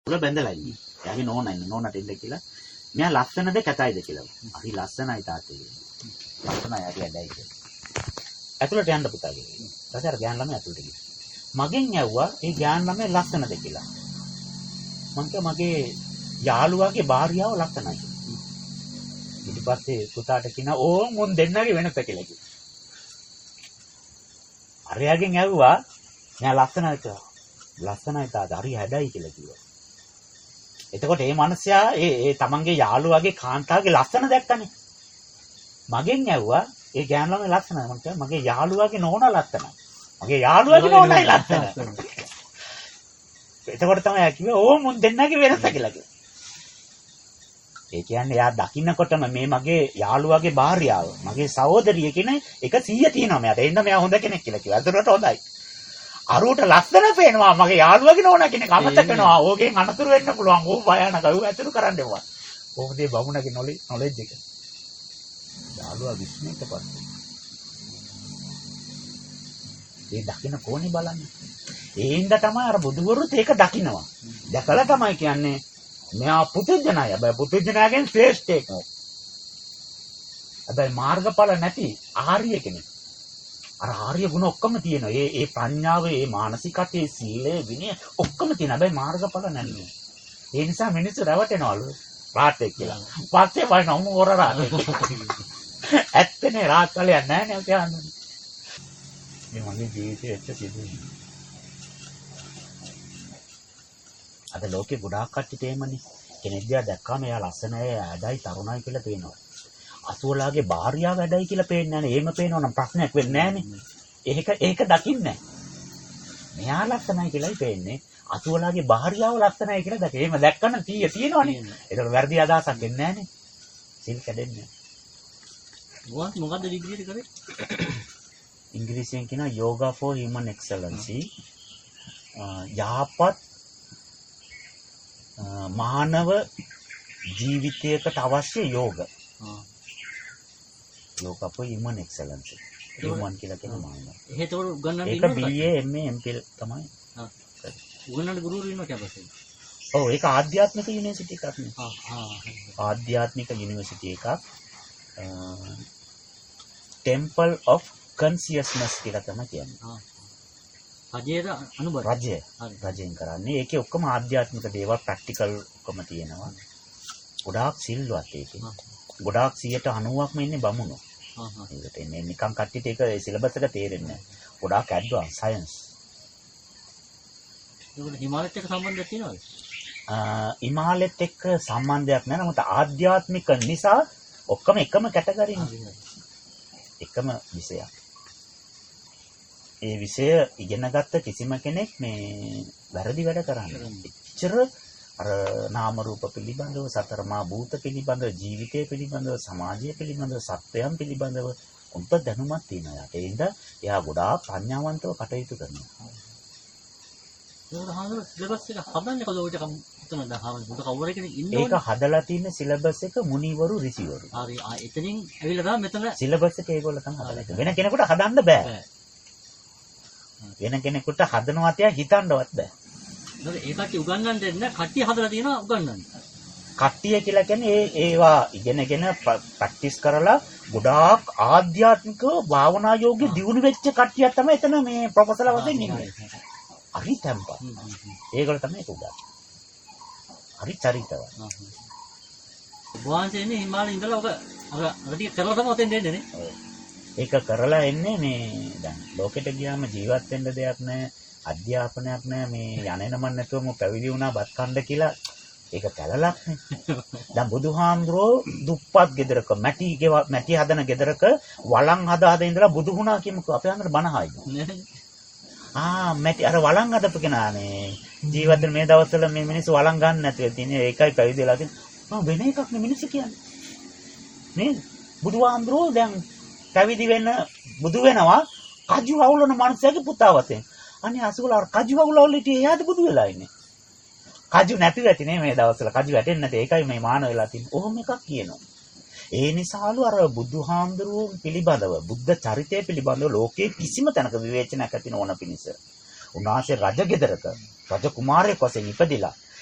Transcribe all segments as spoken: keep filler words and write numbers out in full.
උල බැඳලා ඉන්නේ. එයාගේ නෝනා ඉන්න නෝනාට ඉන්න කියලා. මෙයා ලස්සනද කැතයිද කියලා. හරි ලස්සනයි තාත්තේ. ලස්සනයි හරි ඇඩයි කියලා. ඇතුළට යන්න පුතා කියලා. ඊට අර ගෑන් ළමයා ඇතුළට ගියා. මගෙන් ඇහුවා ඒ ගෑන් ළමයා ලස්සනද කියලා. මං කිව්වා මගේ යාළුවාගේ භාර්යාව ලස්සනයි. ඊට පස්සේ පුතාට කියනවා ඕ මුන් දෙන්නගේ වෙනස කියලා කිව්වා. අරයාගෙන් ඇහුවා මෙයා ලස්සනයි කියලා. ලස්සනයි තාත්තා හරි හැඩයි කියලා කිව්වා. එතකොට මේ මිනිස්සයා ඒ ඒ තමන්ගේ යාළුවාගේ කාන්තාවගේ ලස්සන දැක්කනේ. මගෙන් ඇහුවා ඒ ගෑනු ළමයි ලස්සනයි. මම කිව්වා මගේ යාළුවාගේ නෝනා ලස්සනයි. මගේ යාළුවාගේ නෝනායි ලස්සනයි. එතකොට තමයි කිව්වේ ඕ මුන් දෙන්නගේ වෙනස කියලා කිව්වා. ඒ කියන්නේ එයා දකින්නකොටම මේ මගේ යාළුවාගේ භාර්යාව, මගේ සහෝදරිය කියන එක සීය තියෙනවා මෙයාට. එන්න මෙයා හොඳ කෙනෙක් කියලා කිව්වා. අතනට හොඳයි. අරුවට ලස්සන පේනවා මගේ යාළුවාගේ නෝනා කෙනෙක් අමතක කරනවා. ඕකෙන් අනතුරු වෙන්න පුළුවන්. ඕක භයානකයි. ඌ ඇතුළු කරන්න එපා. කොහොමද මේ බමුණගේ නොලෙජ් එක? යාළුවා විශ්මයට පස්සේ. ඒ දකින්න කොහොනේ බලන්න. ඒ හින්දා තමයි අර බුදුවරුත් ඒක දකින්නවා. දැකලා තමයි කියන්නේ මෙයා පුදුජනය. හැබැයි පුදුජනයගෙන් ශ්‍රේෂ්ඨ එකක්. හැබැයි මාර්ගඵල නැති ආර්ය කෙනෙක්. අර ආර්ය ගුණ ඔක්කොම තියෙනවා. ඒ ඒ ප්‍රඥාව, ඒ මානසිකත්වයේ සීලය, විනය ඔක්කොම තියෙනවා. හැබැයි මාර්ගඵල නැහැ. ඒ නිසා මිනිස්සු රැවටෙනවලු රාත්‍රියේ කියලා. පස්සේ වයින් ඔමු හොර රාත්‍රියේ. ඇත්තනේ රාත් කාලයක් නැහැ නේ කියන්නේ. මේ මගේ ජීවිතයේ ඇත්ත සිදුවීම. අද ලෝකේ ගොඩාක් කට්ටිය තේමනේ. කෙනෙක් දිහා දැක්කම එයා ලස්සනයි, ඇඩයි, තරුණයි කියලා පේනවා. අසුවලාගේ භාර්යාව වැඩයි කියලා පේන්නේ නැහැ නේ. එහෙම පේනවනම් ප්‍රශ්නයක් වෙන්නේ නැහනේ. ඒක ඒක දකින්නේ නැහැ. මෙයා ලස්සනයි කියලායි පේන්නේ. අසුවලාගේ භාර්යාව ලස්සනයි කියලා දැක. එහෙම දැක්කම තීය තියෙනවනේ. ඒතකොට වැරදි අදහසක් එන්නේ නැහනේ. සිල් කැඩෙන්නේ නැහැ. මොකක්ද ඩිග්‍රියට කරේ? ඉංග්‍රීසියෙන් කියනවා yoga for human excellency. යහපත් මානව ජීවිතයකට අවශ්‍ය යෝග. යෝග for human excellence. human කියලා කියන මානව. එහෙට උගන්වන්න ඒක B A M A M Phil තමයි. හා. උගන්වන්න ගුරුවරු ඉන්නවා කැපසේ. ඔව් ඒක ආධ්‍යාත්මික යුනිවර්සිටි එකක් නේ. හා හා. ආධ්‍යාත්මික යුනිවර්සිටි එකක්. Temple of Consciousness කියලා තමයි කියන්නේ. හා. රජයට අනුබල. රජය. රජයෙන් කරන්නේ. ඒකේ ඔක්කොම ආධ්‍යාත්මික දේවල් ප්‍රැක්ටිකල් ඔක්කොම තියෙනවා. ගොඩාක් සිල්වත් ඒකේ. ගොඩාක් සියයට අනූවක්ම ඉන්නේ බමුණෝ. හා හා. ඒකට එන්නේ නිකන් කට්ටියට ඒක සිලබස් එක තේරෙන්නේ නැහැ. ගොඩාක් ඇඩ්වාන්ස් සයන්ස්. ඒකට හිමාලයත් එක්ක සම්බන්ධයක් තියෙනවද? හිමාලයත් එක්ක සම්බන්ධයක් නැහැ. නමුත් ආධ්‍යාත්මික නිසා ඔක්කොම එකම කැටගරිනේ. එකම විෂයක්. ඒ විෂය ඉගෙනගත්ත කිසිම කෙනෙක් මේ වැරදි වැඩ කරන්නේ. එච්චර අර නාම රූප පිළිබඳව, සතර මා භූත පිළිබඳව, ජීවිතය පිළිබඳව, සමාජය පිළිබඳව, සත්වයන් පිළිබඳව උන්ට දැනුමක් තියෙනවා. ඒ හින්දා එයා ගොඩාක් ප්‍රඥාවන්තව කටයුතු කරනවා. ඒක හරියට සිලබස් එක හදන්නේ කොහොමද ඔය ටික හිතන දහවල් බුදු කවුරු කෙනෙක් ඉන්නවනේ. ඒක හදලා තියෙන සිලබස් එක මුනිවරු ඍෂිවරු. හරි ආ එතනින් ඇවිල්ලා තමයි මෙතන සිලබස් එක ඒගොල්ලෝ තමයි හදලා තියෙන්නේ. වෙන කෙනෙකුට හදන්න බෑ. වෙන කෙනෙකුට හදනවා තියා හිතන්නවත් බෑ. ඒ කට්ටිය උගන්වන්න දෙන්න කට්ටිය හදලා තියෙනවා උගන්වන්න. කට්ටිය කියලා කියන්නේ ඒ ඒවා ඉගෙනගෙන ප්‍රැක්ටිස් කරලා ගොඩාක් ආධ්‍යාත්මික භාවනා යෝගී දියුණු වෙච්ච කට්ටියක් තමයි එතන මේ ප්‍රොෆෙසර්ලා වශයෙන් ඉන්නේ. හරි තැම්පත්. ඒගොල්ලෝ තමයි ඒක උගන්වන්නේ. හරි චරිතවත්. වහන්සේ ඉන්නේ හිමාලයේ ඉඳලා ඔක අර අර ටික කරලා තමයි ඔතෙන් දෙන්නේ නේ. ඒක කරලා එන්නේ මේ දැන් ලෝකෙට ගියාම ජීවත් වෙන්න දෙයක් නැහැ, අධ්‍යාපනයක් නැහැ. මේ යන්නේ නමන් නැතුවම පැවිදි වුණා බත් කන්න කියලා ඒක කැලලක් නේ. දැන් බුදුහාමුදුරෝ දුප්පත් ගෙදරක මැටි මැටි හදන ගෙදරක වළං හදා හදා ඉඳලා බුදු වුණා කියමුකෝ. අපේ අnder බණහයි. ආ මැටි අර වළං හදපු කෙනා මේ ජීවත් වෙන මේ දවස්වල මේ මිනිස්සු වළං ගන්න නැතුව තියෙන්නේ. ඒකයි පැවිදි වෙලා තියෙන්නේ. වෙන එකක් නේ මිනිස්සු කියන්නේ. නේද? බුදුහාමුදුරෝ දැන් පැවිදි වෙන්න බුදු වෙනවා කජු අවුලන මනුස්සයගේ පුතා වශයෙන්. අනේ අසුගල අර කජු අවුලවල හිටියේ එයාද බුදු වෙලා ඉන්නේ. කජු නැති වැටි නේ මේ දවස්වල කජු වැටෙන්නේ නැති. ඒකයි මේ මාන වෙලා තියෙන්නේ. ඔහොම එකක් කියනවා. ඒ නිසාලු අර බුදුහාමුදුරුවෝ පිළිබඳව බුද්ධ චරිතය පිළිබඳව ලෝකයේ කිසිම තැනක විවේචනයක් ඇති නොවන පිණිස. උන්වහන්සේ රජ ගෙදරක රජ කුමාරයෙක් වශයෙන් ඉපදිලා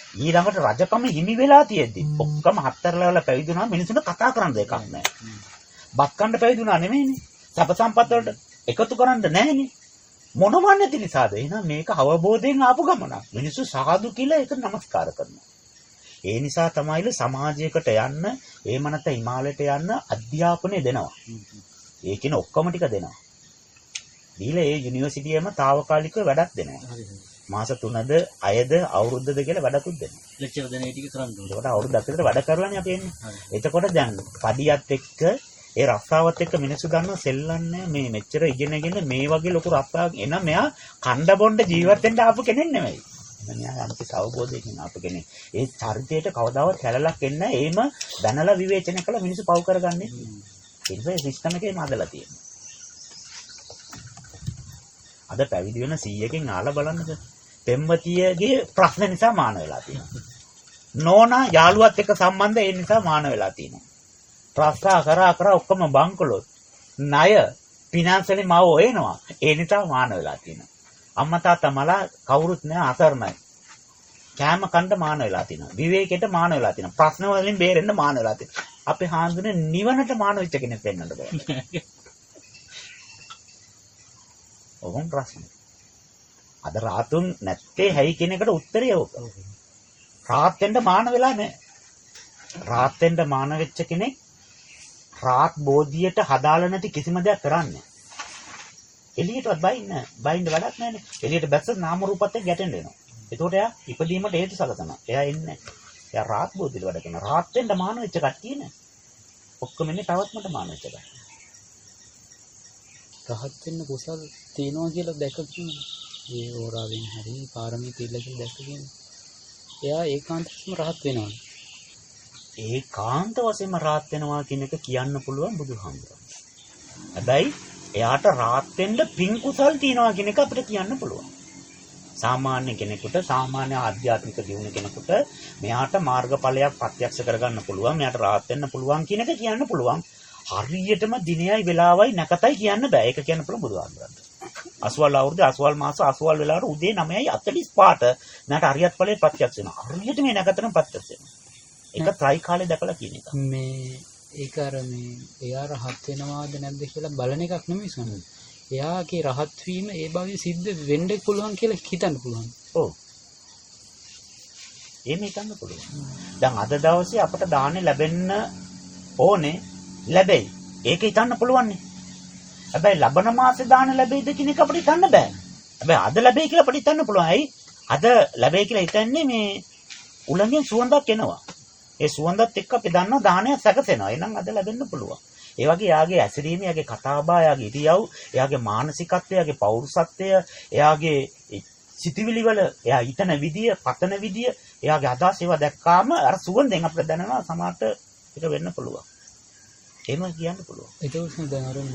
ඊළඟට රජකම හිමි වෙලා තියෙද්දි ඔක්කොම හතරලවල පැවිදුණා මිනිසුන්ට කතා කරන්න දෙයක් නැහැ. බත් කන්න පැවිදුණා නෙමෙයිනේ. සප සම්පත් වලට එකතු කරන්න නැහැනේ. මොනවා නැති නිසාද? එහෙනම් මේක අවබෝධයෙන් ආපු ගමනක්. මිනිස්සු සාදු කියලා ඒක නමස්කාර කරනවා. ඒ නිසා තමයිල සමාජයකට යන්න, ඒ මනත හිමාලයට යන්න අධ්‍යාපනය දෙනවා. ඒ කියන ඔක්කොම ටික දෙනවා. දීලා ඒ යුනිවර්සිටියේම తాවකාලිකව වැඩක් දෙනවා. මාස තුනද, අයද, අවුරුද්දද කියලා වැඩකුත් දෙනවා. ලෙක්චර් දෙන ඒ ටික කරන්න ඕනේ. ඒකට අවුරුද්දක් විතර වැඩ කරලානේ අපි එන්නේ. එතකොට දැන් පඩියත් එක්ක ඒ රස්සාවත් එක්ක මිනිස්සු ගන්න සෙල්ලන්නේ මේ මෙච්චර ඉගෙනගෙන මේ වගේ ලොකු රස්සාවක් එන මෙයා කණ්ඩ බොණ්ඩ ජීවත් වෙන්න ආපු කෙනෙක් නෙමෙයි. මෙයා යම්කි අවබෝධයකින් ආපු කෙනෙක්. ඒ චරිතයට කවදාවත් කැලලක් එන්නේ නැහැ. ඒම දැනලා විවේචනය කළා මිනිස්සු පව් කරගන්නේ. ඒ නිසා සිස්ටම් එකේම අදලා තියෙනවා. අද පැවිදි වෙන සීයකින් ආලා බලන්නද? පෙම්වතියගේ ප්‍රශ්න නිසා මාන වෙලා තියෙනවා. නෝනා යාළුවත් එක්ක සම්බන්ධ ඒ නිසා මාන වෙලා තියෙනවා. ප්‍රස්සා කරා කරා ඔක්කොම බංකොලොත් ණය ෆිනන්ෂලි මාව හොයනවා. ඒ නිසා මාන වෙලා තියෙනවා. අම්මා තාත්තා මලා කවුරුත් නෑ අසරණයි. කෑම කන්න මාන වෙලා තියෙනවා. විවේකයට මාන වෙලා තියෙනවා. ප්‍රශ්න වලින් බේරෙන්න මාන වෙලා තියෙනවා. අපේ හාමුදුරනේ නිවනට මාන වෙච්ච කෙනෙක් වෙන්නද බෑ. ඔවුන් ප්‍රශ්න. අද රාතුන් නැත්තේ හැයි කියන එකට උත්තරය ඕක. රාත් වෙන්න මාන වෙලා නැහැ. රාත් වෙන්න මාන වෙච්ච කෙනෙක් රාත් බෝධියට හදාල නැති කිසිම දෙයක් කරන්නේ. එළියටවත් බයින්න බයින්න වැඩක් නැහැනේ. එළියට බැස්ස නාම රූපත් එක්ක ගැටෙන්න වෙනවා. එතකොට එයා ඉපදීමට හේතු සලකනවා. එයා එන්නේ. එයා රාත් බෝධියට වැඩ කරනවා. රාත් වෙන්න මාන වෙච්ච කට්ටිය නේ. ඔක්කොම ඉන්නේ තවත්මට මාන වෙච්ච කට්ටිය. රහත් වෙන්න කුසල් තියනවා කියලා දැක කියන්නේ. ඒ ඕරාවෙන් හරි පාරමී පිළිලා කියලා දැක කියන්නේ. එයා ඒකාන්තයෙන්ම රහත් වෙනවා. ඒකාන්ත වශයෙන්ම රහත් වෙනවා කියන එක කියන්න පුළුවන් බුදුහාමුදුරුවෝ. හැබැයි එයාට රහත් වෙන්න පින් කුසල් තියනවා කියන එක අපිට කියන්න පුළුවන්. සාමාන්‍ය කෙනෙකුට සාමාන්‍ය ආධ්‍යාත්මික දියුණු කෙනෙකුට මෙයාට මාර්ගඵලයක් ප්‍රත්‍යක්ෂ කරගන්න පුළුවන්. මෙයාට රහත් වෙන්න පුළුවන් කියන එක කියන්න පුළුවන්. හරියටම දිනයයි වෙලාවයි නැකතයි කියන්න බෑ. ඒක කියන්න පුළුවන් බුදුහාමුදුරුවන්ට. අසවල් අවුරුද්ද අසවල් මාස අසවල් වෙලාවට උදේ නවයයි අතලිස් පහට මට හරියත් ඵලයේ ප්‍රත්‍යක්ෂ වෙනවා. හරියට මේ නැකතන ප්‍රත්‍යක්ෂ වෙනවා. ඒක ත්‍රයි කාලේ දැකලා කියන එක. මේ ඒක අර මේ එයා රහත් වෙනවාද නැද්ද කියලා බලන එකක් නෙමෙයි සමහර. එයාගේ රහත් වීම ඒ භවයේ සිද්ධ වෙන්න පුළුවන් කියලා හිතන්න පුළුවන්. ඔව්. එහෙම හිතන්න පුළුවන්. දැන් අද දවසේ අපට දාන්නේ ලැබෙන්න ඕනේ ලැබෙයි. ඒක හිතන්න පුළුවන් නේ. හැබැයි ලබන මාසේ දාන ලැබෙයිද කියන එක අපිට හිතන්න බෑ. හැබැයි අද ලැබෙයි කියලා අපිට හිතන්න පුළුවන්. ඇයි? අද ලැබෙයි කියලා හිතන්නේ මේ උලංගෙන් සුවඳක් එනවා. ඒ සුවඳත් එක්ක අපි දන්නවා දානය සැකසෙනවා. එහෙනම් අද ලැබෙන්න පුළුවන්. ඒ වගේ එයාගේ ඇසිරීම, එයාගේ කතාබහ, එයාගේ ඉරියව්, එයාගේ මානසිකත්වය, එයාගේ පෞරුෂත්වය, එයාගේ සිතිවිලි වල එයා හිතන විදිය, පතන විදිය, එයාගේ අදහස් ඒවා දැක්කාම අර සුවඳෙන් අපිට දැනෙනවා සමහරට ඒක වෙන්න පුළුවන්. එහෙම කියන්න පුළුවන්. ඒක උස්ම දැන් අර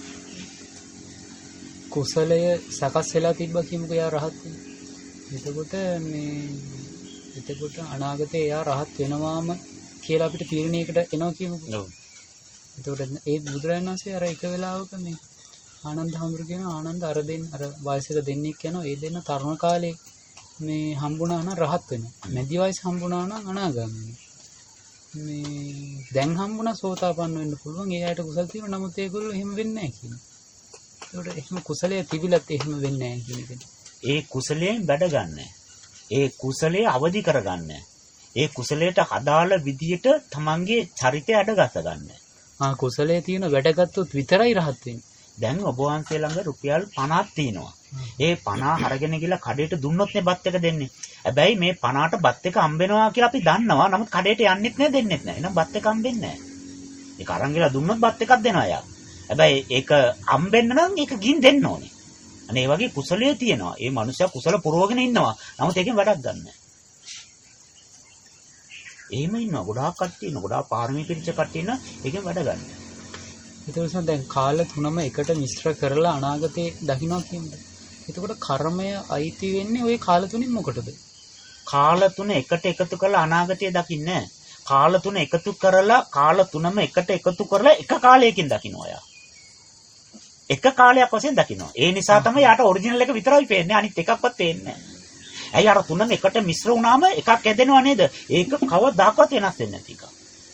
කුසලය සකස් වෙලා තිබ්බා කියමුකෝ එයා රහත් වෙනවා. එතකොට මේ එතකොට අනාගතේ එයා රහත් වෙනවාම කියලා අපිට තීරණයකට එනවා කියමුකෝ. ඔව්. එතකොට ඒ බුදුරජාණන් වහන්සේ අර එක වෙලාවක මේ ආනන්ද හඳුරු කියන ආනන්ද අර දෙන්න අර වයසක දෙන්නෙක් යනවා. ඒ දෙන්න තරුණ කාලේ මේ හම්බුණා නම් රහත් වෙනවා. මැදි වයස හම්බුණා නම් අනාගාමී වෙනවා. මේ දැන් හම්බුණා සෝතාපන්න වෙන්න පුළුවන්. ඒ අයට කුසල් තියෙනවා. නමුත් ඒගොල්ලෝ එහෙම වෙන්නේ නැහැ කියනවා. ඒකට එහෙම කුසලයේ තිබිලත් එහෙම වෙන්නේ නැහැ කියන එක. ඒ කුසලයෙන් වැඩ ගන්න. ඒ කුසලයේ අවදි කරගන්න. ඒ කුසලයට අදාළ විදියට තමන්ගේ චරිතය අඩගස ගන්න. ආ කුසලයේ තියෙන වැඩගත්තුත් විතරයි රහත් වෙන්නේ. දැන් ඔබ වහන්සේ ළඟ රුපියල් පනහක් තියෙනවා. ඒ පනහ අරගෙන ගිහලා කඩේට දුන්නොත් නේ බත් එක දෙන්නේ. හැබැයි මේ පනහට බත් එක හම්බෙනවා කියලා අපි දන්නවා. නමුත් කඩේට යන්නෙත් නෑ දෙන්නෙත් නෑ. එහෙනම් බත් එක හම්බෙන්නේ නෑ. ඒක අරන් ගිහලා දුන්නොත් බත් එකක් දෙනවා යා. හැබැයි ඒක හම්බෙන්න නම් ඒක ගින් දෙන්න ඕනේ. අනේ ඒ වගේ කුසලයේ තියෙනවා. ඒ මනුස්සයා කුසල පුරවගෙන ඉන්නවා. නමුත් ඒකෙන් වැඩක් ගන්න නෑ. එහෙම ඉන්නවා. ගොඩාක් කට්ටිය ඉන්නවා. ගොඩාක් පාරමී පිරිච්ච කට්ටිය ඉන්නවා. ඒකෙන් වැඩ ගන්න. ඒක නිසා දැන් කාල තුනම එකට මිශ්‍ර කරලා අනාගතේ දකින්නවා කියන්නේ. එතකොට කර්මය අයිති වෙන්නේ ওই කාල තුنين මොකටද? කාල තුන එකට එකතු කරලා අනාගතය දකින්නේ නැහැ. කාල තුන එකතු කරලා කාල තුනම එකට එකතු කරලා එක කාලයකින් දකින්නවා යා. එක කාලයක් වශයෙන් දකින්නවා. ඒ නිසා තමයි යාට ඔරිජිනල් එක විතරයි පේන්නේ. අනිත් එකක්වත් පේන්නේ නැහැ. ඇයි අර තුනම එකට මිශ්‍ර වුණාම එකක් ඇදෙනව නේද? ඒක කවදාකවත් වෙනස් වෙන්නේ නැති එකක්.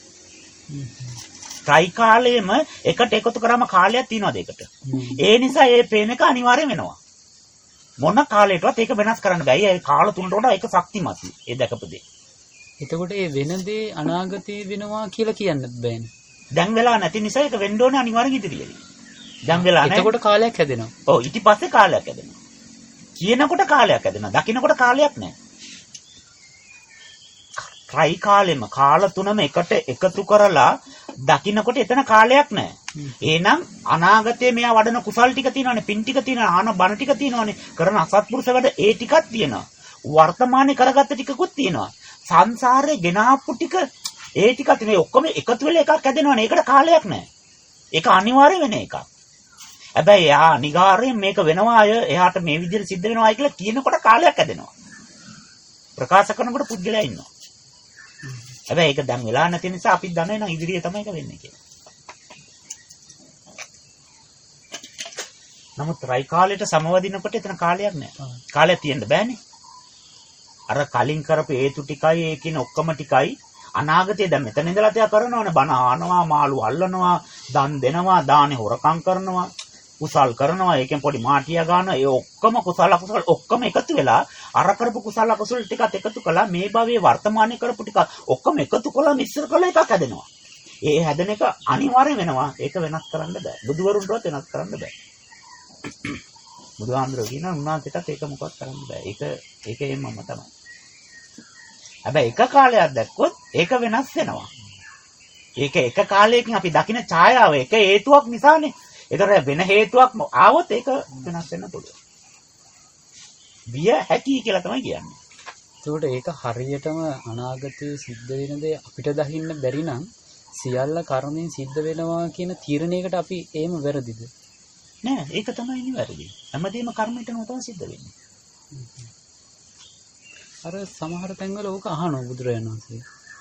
ට්‍රයි කාලයේම එකට එකතු කරාම කාලයක් තියෙනවද ඒකට? ඒ නිසා ඒ පේන එක අනිවාර්ය වෙනවා. මොන කාලයකටවත් ඒක වෙනස් කරන්න බෑ. ඒ කාල තුනට වඩා ඒක ශක්තිමත්. ඒ දැකපු දේ. එතකොට ඒ වෙන දේ අනාගතේ වෙනවා කියලා කියන්නත් බෑනේ. දැන් වෙලා නැති නිසා ඒක වෙන්න ඕනේ අනිවාර්යෙන් ඉදිරියේදී. දැන් වෙලා නැහැ. එතකොට කාලයක් හැදෙනවා. ඔව් ඊට පස්සේ කාලයක් හැදෙනවා. කියනකොට කාලයක් හැදෙනවා. දකින්නකොට කාලයක් නැහැ. ට්‍රයි කාලෙම කාල තුනම එකට එකතු කරලා දකින්නකොට එතන කාලයක් නැහැ. එහෙනම් අනාගතයේ මෙයා වඩන කුසල් ටික තියෙනවානේ, පින් ටික තියෙනවා, ආන බණ ටික තියෙනවානේ, කරන අසත්පුරුෂ වැඩ ඒ ටිකක් තියෙනවා. වර්තමානයේ කරගත්ත ටිකකුත් තියෙනවා. සංසාරේ ගෙනාපු ටික ඒ ටිකත් මේ ඔක්කොම එකතු වෙලා එකක් හැදෙනවානේ. ඒකට කාලයක් නැහැ. ඒක අනිවාර්ය වෙන එකක්. හැබැයි එයා අනිවාර්යෙන් මේක වෙනවා අය එයාට මේ විදිහට සිද්ධ වෙනවා කියලා කියනකොට කාලයක් හැදෙනවා. ප්‍රකාශ කරනකොට පුද්ගලයා ඉන්නවා. හැබැයි ඒක දැන් වෙලා නැති නිසා අපි දන්නේ නැහැ ඉදිරියේ තමයි ඒක වෙන්නේ කියලා. නමුත් රයි කාලයට සමවදිනකොට එතන කාලයක් නැහැ. කාලයක් තියෙන්න බෑනේ. අර කලින් කරපු හේතු ටිකයි ඒ කියන ඔක්කොම ටිකයි අනාගතයේ දැන් මෙතන ඉඳලා තියා කරනවනේ බණ ආනවා මාළු අල්ලනවා දන් දෙනවා දානේ හොරකම් කරනවා කුසල් කරනවා ඒකෙන් පොඩි මාටියා ගන්නවා ඒ ඔක්කොම කුසල අකුසල ඔක්කොම එකතු වෙලා අර කරපු කුසල අකුසල ටිකත් එකතු කළා මේ භවයේ වර්තමානයේ කරපු ටික ඔක්කොම එකතු කළා මිශ්‍ර කළා එකක් හැදෙනවා. ඒ හැදෙන එක අනිවාර්ය වෙනවා. ඒක වෙනස් කරන්න බෑ. බුදුවරුන්ටවත් වෙනස් කරන්න බෑ. බුදුහාමුදුරුවෝ කියනවා උන්වහන්සේටත් ඒක මොකක්වත් කරන්න බෑ. ඒක ඒක එම්මම තමයි. හැබැයි එක කාලයක් දැක්කොත් ඒක වෙනස් වෙනවා. ඒක එක කාලයකින් අපි දකින ඡායාව එක හේතුවක් නිසානේ. ඒතර වෙන හේතුවක් ආවොත් ඒක වෙනස් වෙන්න පුළුවන්. විය හැකි කියලා තමයි කියන්නේ. ඒකට ඒක හරියටම අනාගතයේ සිද්ධ වෙන දේ අපිට දකින්න බැරි නම් සියල්ල කර්මයෙන් සිද්ධ වෙනවා කියන තීරණයකට අපි එහෙම වැරදිද? නෑ ඒක තමයි නිවැරදි. හැමදේම කර්මයටම තමයි සිද්ධ වෙන්නේ. අර සමහර තැන්වල ඕක අහනවා බුදුරජාණන් වහන්සේ.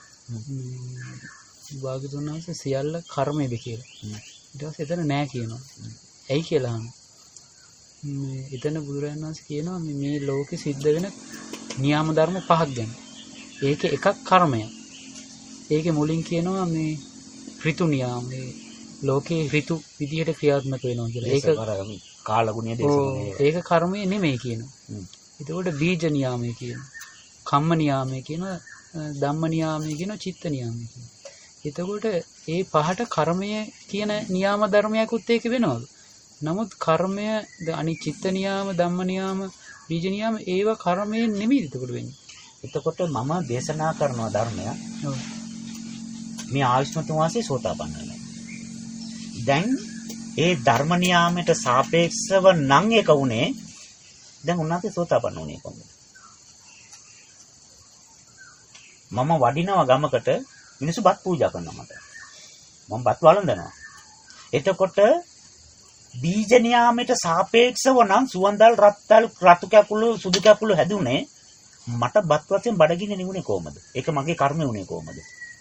භාග්‍යවතුන් වහන්සේ සියල්ල කර්මයේද කියලා. ඊට පස්සේ එතන නෑ කියනවා. ඇයි කියලා අහනවා. මේ එතන බුදුරජාණන් වහන්සේ කියනවා මේ ලෝකෙ සිද්ධ වෙන නියම ධර්ම පහක් ගැන. ඒකේ එකක් කර්මය. ඒකේ මුලින් කියනවා මේ ඍතු නියම මේ ලෝකේ ඍතු විදිහට ක්‍රියාත්මක වෙනවා කියලා. ඒක කාලගුණය දේශනේ. ඒක කර්මය නෙමෙයි කියනවා. එතකොට බීජ නියාමයේ කියනවා. කම්ම නියාමයේ කියනවා. ධම්ම නියාමයේ කියනවා. චිත්ත නියාමයේ කියනවා. එතකොට ඒ පහට කර්මය කියන නියාම ධර්මයකුත් ඒක වෙනවලු. නමුත් කර්මය අනිත් චිත්ත නියාම, ධම්ම නියාම, බීජ නියාම ඒව කර්මයෙන් නෙමෙයි එතකොට වෙන්නේ. එතකොට මම දේශනා කරන ධර්මය ඔව්. මේ ආයුෂ්මතුන් වාසේ සෝතාපන්න වෙනවා. දැන් ඒ ධර්ම නියාමයට සාපේක්ෂව නම් එක උනේ දැන් උන්වහන්සේ සෝතාපන්න උනේ කොහොමද? මම වඩිනවා ගමකට මිනිස්සු බත් පූජා කරනවා මට. මම බත් වළඳනවා. එතකොට බීජ නියාමයට සාපේක්ෂව නම් සුවඳල් රත්තල් රතු කැකුළු සුදු කැකුළු හැදුනේ මට බත් වශයෙන් බඩගින්න නිවුනේ කොහමද? ඒක මගේ කර්මය උනේ කොහමද?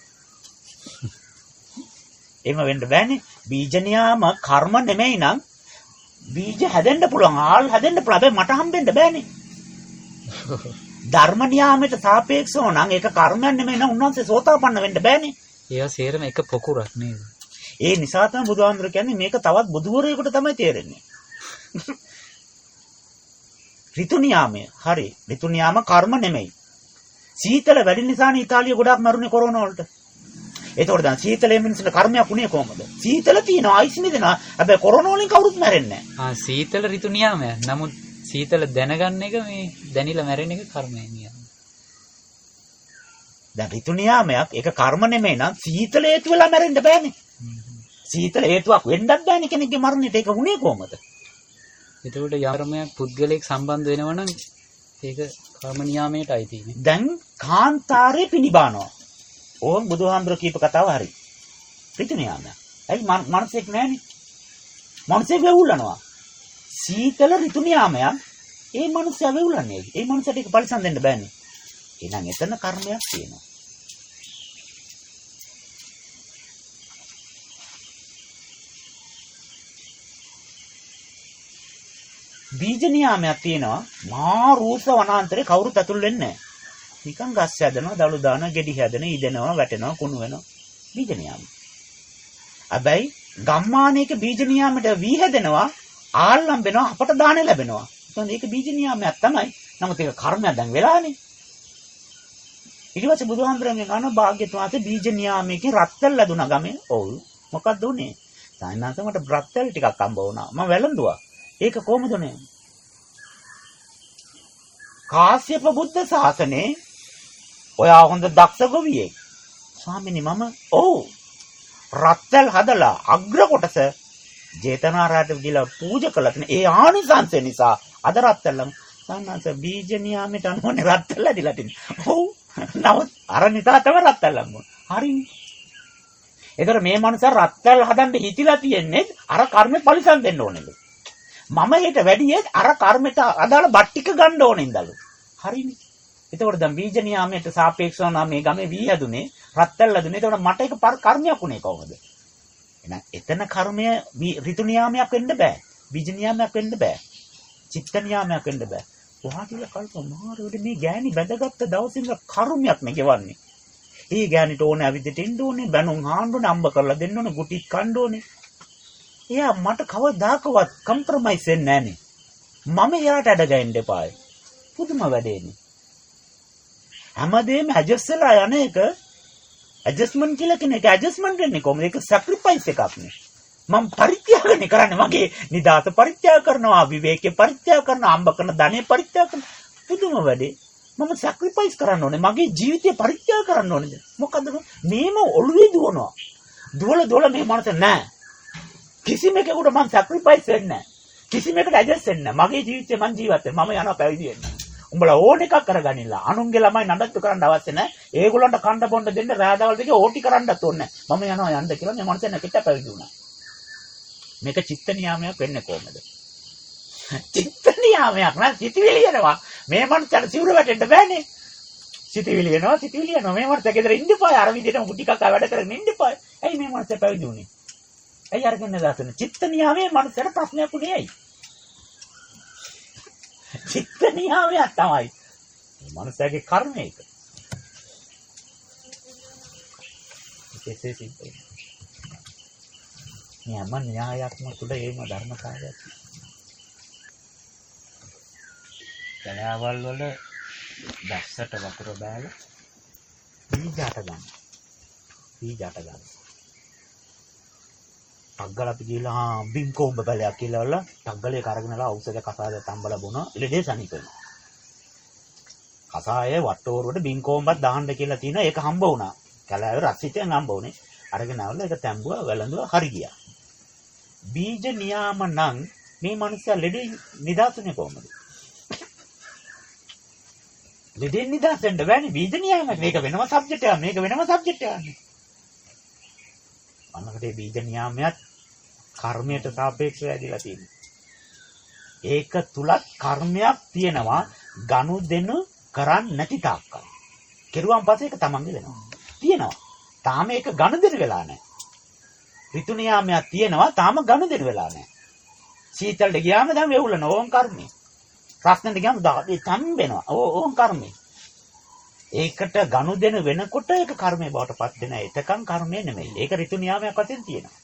එහෙම වෙන්න බෑනේ. බීජ නියාම කර්ම නෙමෙයි නම් බීජ හැදෙන්න පුළුවන්, ආල් හැදෙන්න පුළුවන්. හැබැයි මට හම්බෙන්න බෑනේ. ධර්ම නියාමයට සාපේක්ෂව නම් ඒක කර්මයක් නෙමෙයි නම් උන්වහන්සේ සෝතාපන්න වෙන්න බෑනේ. ඒවා සේරම එක පොකුරක් නේද? ඒ නිසා තමයි බුදුහාමුදුර කියන්නේ මේක තවත් බුදුවරයෙකුට තමයි තේරෙන්නේ. ඍතු නියාමය. හරි. ඍතු නියාම කර්ම නෙමෙයි. සීතල වැඩි නිසානේ ඉතාලිය ගොඩක් මරුනේ කොරෝනා වලට. ඒතකොට දැන් සීතලේ මිනිස්සුන්ට කර්මයක් උනේ කොහමද? සීතල තියෙනවා, අයිස් නිදෙනවා. හැබැයි කොරෝනා වලින් කවුරුත් මැරෙන්නේ නැහැ. ආ සීතල ඍතු නියාමයක්. නමුත් සීතල දැනගන්න එක මේ දැනිලා මැරෙන එක කර්මය නියම. දැන් ඍතු නියාමයක් ඒක කර්ම නෙමෙයි නම් සීතල හේතු වෙලා මැරෙන්න බෑනේ. සීතල හේතුවක් වෙන්නත් බෑනේ කෙනෙක්ගේ මරණයට. ඒක උනේ කොහමද? එතකොට යර්මයක් පුද්ගලයෙක් සම්බන්ධ වෙනවා නම් ඒක කර්ම නියාමයටයි තියෙන්නේ. දැන් කාන්තාරේ පිනිබානවා. ඕම් බුදුහාමුදුර කීප කතාව හරි. ඍතු නියාමයක්. ඇයි මනසෙක් නැහැනේ. මනසෙක් වෙවුලනවා. සීතල ඍතු නියාමයක් ඒ මනුස්සයා වෙවුලන්නේ. ඒ මනුස්සයාට ඒක පරිසම් දෙන්න බෑනේ. එහෙනම් එතන කර්මයක් තියෙනවා. බීජ නියාමයක් තියෙනවා. මා රූප වනාන්තරේ කවුරුත් ඇතුල් වෙන්නේ නැහැ. නිකන් ගස් හැදෙනවා, දළු දානවා, ගෙඩි හැදෙනවා, ඉදෙනවා, වැටෙනවා, කුණු වෙනවා. බීජ නියාම. හැබැයි ගම්මානයක බීජ නියාමයට වී හැදෙනවා, ආල්ලම් වෙනවා, අපට දාන ලැබෙනවා. එහෙනම් ඒක බීජ නියාමයක් තමයි. නමුත් ඒක කර්මයක් දැන් වෙලානේ. ඊට පස්සේ බුදුහාමුදුරන්ගෙන් අහන භාග්‍යතුන් වහන්සේ බීජ නියාමයකින් රත්තල් ලැබුණා ගමේ. ඔව්. මොකක්ද උනේ? සායනාස මට රත්තල් ටිකක් හම්බ වුණා. මම වැළඳුවා. ඒක කොහොමද උනේ? කාශ්‍යප බුද්ධ ශාසනේ ඔයා හොඳ දක්ෂ ගොවියෙක්. ස්වාමීනි මම ඔව් රත්තල් හදලා අග්‍ර කොටස ජේතවනාරාමයට ගිහලා පූජා කළා. ඒ ආනිසංසය නිසා අද රත්තල්ලම සායනාස බීජ නියාමයට අනුවනේ රත්තල් ඇදිලා තින්නේ. ඔව්. නමුත් අර නිසා තමයි රත්තල්ලම් වුනේ. හරිනේ. ඒතර මේ මනුස්සයා රත්තල් හදන්න හිතිලා තියෙන්නේ අර කර්මෙ පරිසම් දෙන්න ඕනේලු. මම හෙට වැඩියේ අර කර්මෙට අදාළ බත් ටික ගන්න ඕනෙන්දලු. හරිනේ. එතකොට දැන් බීජ නියාමයට සාපේක්ෂව නම් මේ ගමේ වී හැදුනේ රත්තල් හැදුනේ. එතකොට මට ඒක කර්මයක් උනේ කොහොමද? එහෙනම් එතන කර්මය ඍතු නියාමයක් වෙන්න බෑ. බීජ නියාමයක් වෙන්න බෑ. චිත්ත නියාමයක් වෙන්න බෑ. ඔහාටිල කල්ප මාරුවේ මේ ගෑණි බැඳගත්ත දවසින් කර්මයක් නේ ගෙවන්නේ. ඒ ගෑණිට ඕනේ අවිද්‍යට එන්න ඕනේ, බැනුම් ආන්න ඕනේ, අම්බ කරලා දෙන්න ඕනේ, ගුටිත් කන්න ඕනේ. එයා මට කවදාකවත් කම්ප්‍රොමයිස් වෙන්නේ නැහනේ. මම එයාට ඇඩ ගන්න එපායි. පුදුම වැඩේනේ. හැමදේම ඇඩ්ජස්ට් වෙලා යන එක ඇඩ්ජස්ට්මන්ට් කියලා කියන එක ඇඩ්ජස්ට්මන්ට් වෙන්නේ කොහොමද? ඒක සැක්‍රිෆයිස් එකක් නේ. මම පරිත්‍යාගනේ කරන්නේ. මගේ නිදාස පරිත්‍යාග කරනවා, විවේකේ පරිත්‍යාග කරනවා, අම්බ කරන ධනෙ පරිත්‍යාග කරනවා. පුදුම වැඩේ. මම සැක්‍රිෆයිස් කරන්න ඕනේ. මගේ ජීවිතය පරිත්‍යාග කරන්න ඕනේ. මොකද මේම ඔළුවේ දුවනවා. දුවල දුවල මේ මනස නෑ. කිසිම එකකට මම සැක්‍රිෆයිස් වෙන්නේ නෑ. කිසිම එකකට ඇඩ්ජස්ට් වෙන්නේ නෑ. මගේ ජීවිතේ මම ජීවත් වෙන්නේ. මම යනවා පැවිදි වෙන්න. උඹලා ඕන එකක් කරගනින්න. අනුන්ගේ ළමයි නඩත්තු කරන්න අවශ්‍ය නෑ. ඒගොල්ලන්ට කණ්ඩ බොණ්ඩ දෙන්න රාදාවල් දෙකේ ඕටි කරන්නත් ඕනේ නෑ. මම යනවා යන්න කියලා මේ මනස නැකිට පැවිදි වුණා. මේක චිත්ත නියාමයක් වෙන්නේ කොහොමද? චිත්ත නියාමයක් නෑ. සිතිවිලි එනවා. මේ මනසට සිවුර වැටෙන්න බෑනේ. සිතිවිලි එනවා, සිතිවිලි එනවා. මේ මනස ගෙදර ඉන්න එපා. අර විදිහටම කුටි කකා වැඩ කරගෙන ඉන්න එපා. ඇයි මේ මනස පැවිදි වුනේ? ඇයි අරගෙන දාසන? චිත්ත නියාමයේ මනසට ප්‍රශ්නයක් උනේ ඇයි? චිත්ත නියාමයක් තමයි. මේ මනසගේ කර්මයක. ඒකේ සිද්ධ මේ හැම න්‍යායක්ම තුළ ඒම ධර්මතාවයක්. කලාවල් වල දැස්සට වතුර දාලා බීජාට ගන්න. බීජාට ගන්න. ටග්ගල අපි ගිහලා බින්කොම්බ බලයක් කියලා වල ටග්ගලේ කරගෙනලා ඖෂධ කසාද තම්බලා බොන ලෙඩේ සනීප වෙනවා. කසායේ වට්ටෝරුවට බින්කොම්බක් දාන්න කියලා තියෙනවා. ඒක හම්බ වුණා. කලාවේ රසිතෙන් හම්බ වුණේ. අරගෙන ආවලා ඒක තැඹුවා, වැළඳුවා, හරි ගියා. බීජ නියාම නම් මේ මනුස්සයා ලෙඩේ නිදාසුනේ කොහොමද? ලෙඩෙන් නිදාස් වෙන්න බෑනේ. බීජ නියාම මේක වෙනම සබ්ජෙක්ට් එකක්. මේක වෙනම සබ්ජෙක්ට් එකක්. අන්නකට බීජ නියාමයක් කර්මයට සාපේක්ෂව ඇදලා තියෙනවා. ඒක තුලත් කර්මයක් තියෙනවා. ගනුදෙනු කරන්නේ නැති තාක්කල්. කෙරුවන් පස්සේ ඒක තමන්ගේ වෙනවා. තියෙනවා. තාම ඒක ගනුදෙනු වෙලා නැහැ. ඍතු නියාමයක් තියෙනවා. තාම ගනුදෙනු වෙලා නැහැ. සීතලට ගියාම දැන් වෙවුලන ඕම් කර්මය. ප්‍රශ්නෙට ගියාම දාඩේ තම්බෙනවා. ඕම් කර්මය. ඒකට ගනුදෙනු වෙනකොට ඒක කර්මය බවට පත් වෙනවා. එතකන් කර්මය නෙමෙයි. ඒක ඍතු නියාමයක් වශයෙන් තියෙනවා.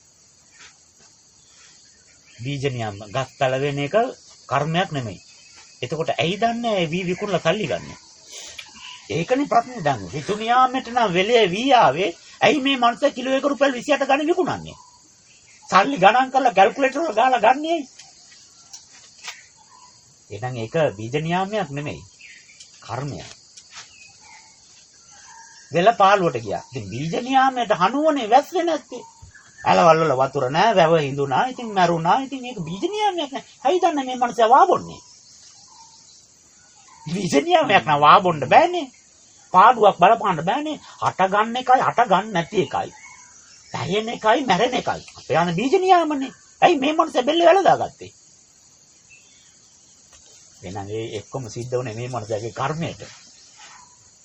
බීජ නියාම ගස් තල වෙන එක කර්මයක් නෙමෙයි. එතකොට ඇයි දන්නේ වී විකුණලා සල්ලි ගන්න? ඒකනේ ප්‍රශ්නේ දැන්. ඍතු නියාමයට නම් වෙලේ වී ආවේ. ඇයි මේ මනුස්ස කිලෝ එක රුපියල් විසි අට ගණන් විකුණන්නේ? සල්ලි ගණන් කරලා කැල්කියුලේටර් වල ගාලා ගන්නේ ඇයි? එහෙනම් ඒක බීජ නියාමයක් නෙමෙයි. කර්මයක්. වෙල පාළුවට ගියා. ඉතින් බීජ නියාමයට හනුවනේ වැස්සේ නැත්තේ. ඇලවල් වල වතුර නැහැ, වැව හිඳුනා, ඉතින් මැරුණා. ඉතින් මේක බීජ නියාමයක් නෑ. හයි දන්නේ මේ මනුස්සයා වාබොන්නේ. බීජ නියාමයක් නම් වාබොන්න බෑනේ. පාඩුවක් බලපාන්න බෑනේ. හට ගන්න එකයි, හට ගන්න නැති එකයි. පැයෙන එකයි, මැරෙන එකයි. අපේ යන බීජ නියාමනේ. ඇයි මේ මනුස්සයා බෙල්ල වැළදාගත්තේ? එහෙනම් ඒ එක්කම සිද්ධ වුණේ මේ මනුස්සයාගේ කර්මයට.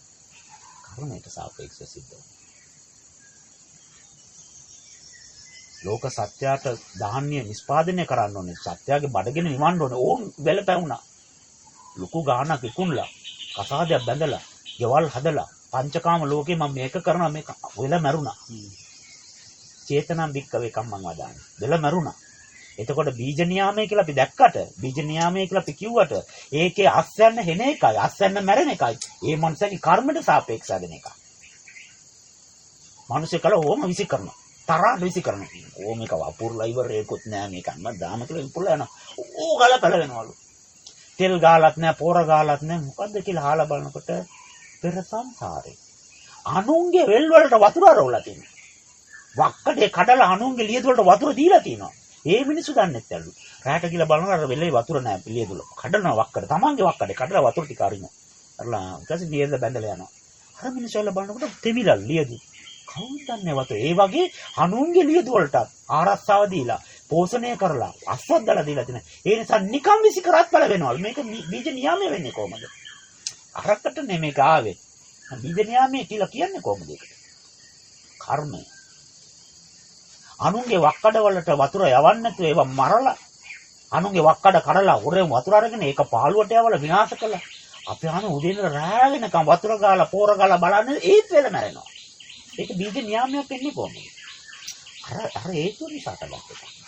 කර්මයට සාපේක්ෂව සිද්ධ වුණා. ලෝක සත්‍යයට ධාන්‍ය නිෂ්පාදනය කරන්න ඕනේ. සත්‍යයේ බඩගෙන නිවන්න ඕනේ. ඕම් වෙල පැවුණා. ලොකු ගානක් විකුණලා, කසාදයක් බැඳලා, ගෙවල් හදලා, පංචකාම ලෝකේ මම මේක කරනවා මේක වෙල මැරුණා. චේතනම් බික්කවේ කම්මං වදාන. වෙල මැරුණා. එතකොට බීජ නියාමයේ කියලා අපි දැක්කට, බීජ නියාමයේ කියලා අපි කිව්වට, ඒකේ අස්යන්න හෙන එකයි, අස්යන්න මැරෙන එකයි. ඒ මනුස්සයාගේ කර්මයට සාපේක්ෂව දෙන එකක්. මිනිස්සු කල ඕම විසි කරනවා. තරහ විසි කරනවා. ඕම එක වපුරලා ඉවරේකුත් නෑ මේක. මම දාම කියලා ඉපුරලා යනවා. ඕ ගල පැලවෙනවලු. තෙල් ගාලත් නෑ, පොර ගාලත් නෑ. මොකද්ද කියලා අහලා බලනකොට පෙර සංසාරේ අනුන්ගේ වෙල් වලට වතුර අරවලා තියෙනවා. වක්කඩේ කඩලා අනුන්ගේ ලියද වලට වතුර දීලා තියෙනවා. ඒ මිනිස්සු දන්නේ නැත්තලු. රැට කියලා බලනවා අර වෙලේ වතුර නෑ ලියදුල. කඩනවා වක්කඩ. තමන්ගේ වක්කඩේ කඩලා වතුර ටික අරිනවා. අරලා ඊට පස්සේ ලියද බැඳලා යනවා. අර මිනිස්සු වල බලනකොට තෙමිලා ලියදු. කවුද දන්නේ වතුර? ඒ වගේ අනුන්ගේ ලියදු වලට ආරක්ෂාව දීලා, පෝෂණය කරලා, අස්වද්දලා දීලා තියෙන. ඒ නිසා නිකම් විසි කරත් බල වෙනවලු. මේක බීජ නියාමයේ වෙන්නේ කොහමද? අරකට නෙමෙයි ආවේ. බීජ නියාමයේ කියලා කියන්නේ කොහොමද ඒකට? කර්මය. අනුන්ගේ වක්කඩ වලට වතුර යවන්න නැතුව ඒවා මරලා, අනුන්ගේ වක්කඩ කඩලා උරේම වතුර අරගෙන ඒක පාළුවට යවලා විනාශ කළා. අපි අහන උදේට රෑ වෙනකම් වතුර ගාලා පෝර ගාලා බලන්නේ ඒත් වෙල මැරෙනවා. ඒක බීජ නියාමයක් වෙන්නේ කොහොමද? අර අර හේතු නිසා තමයි.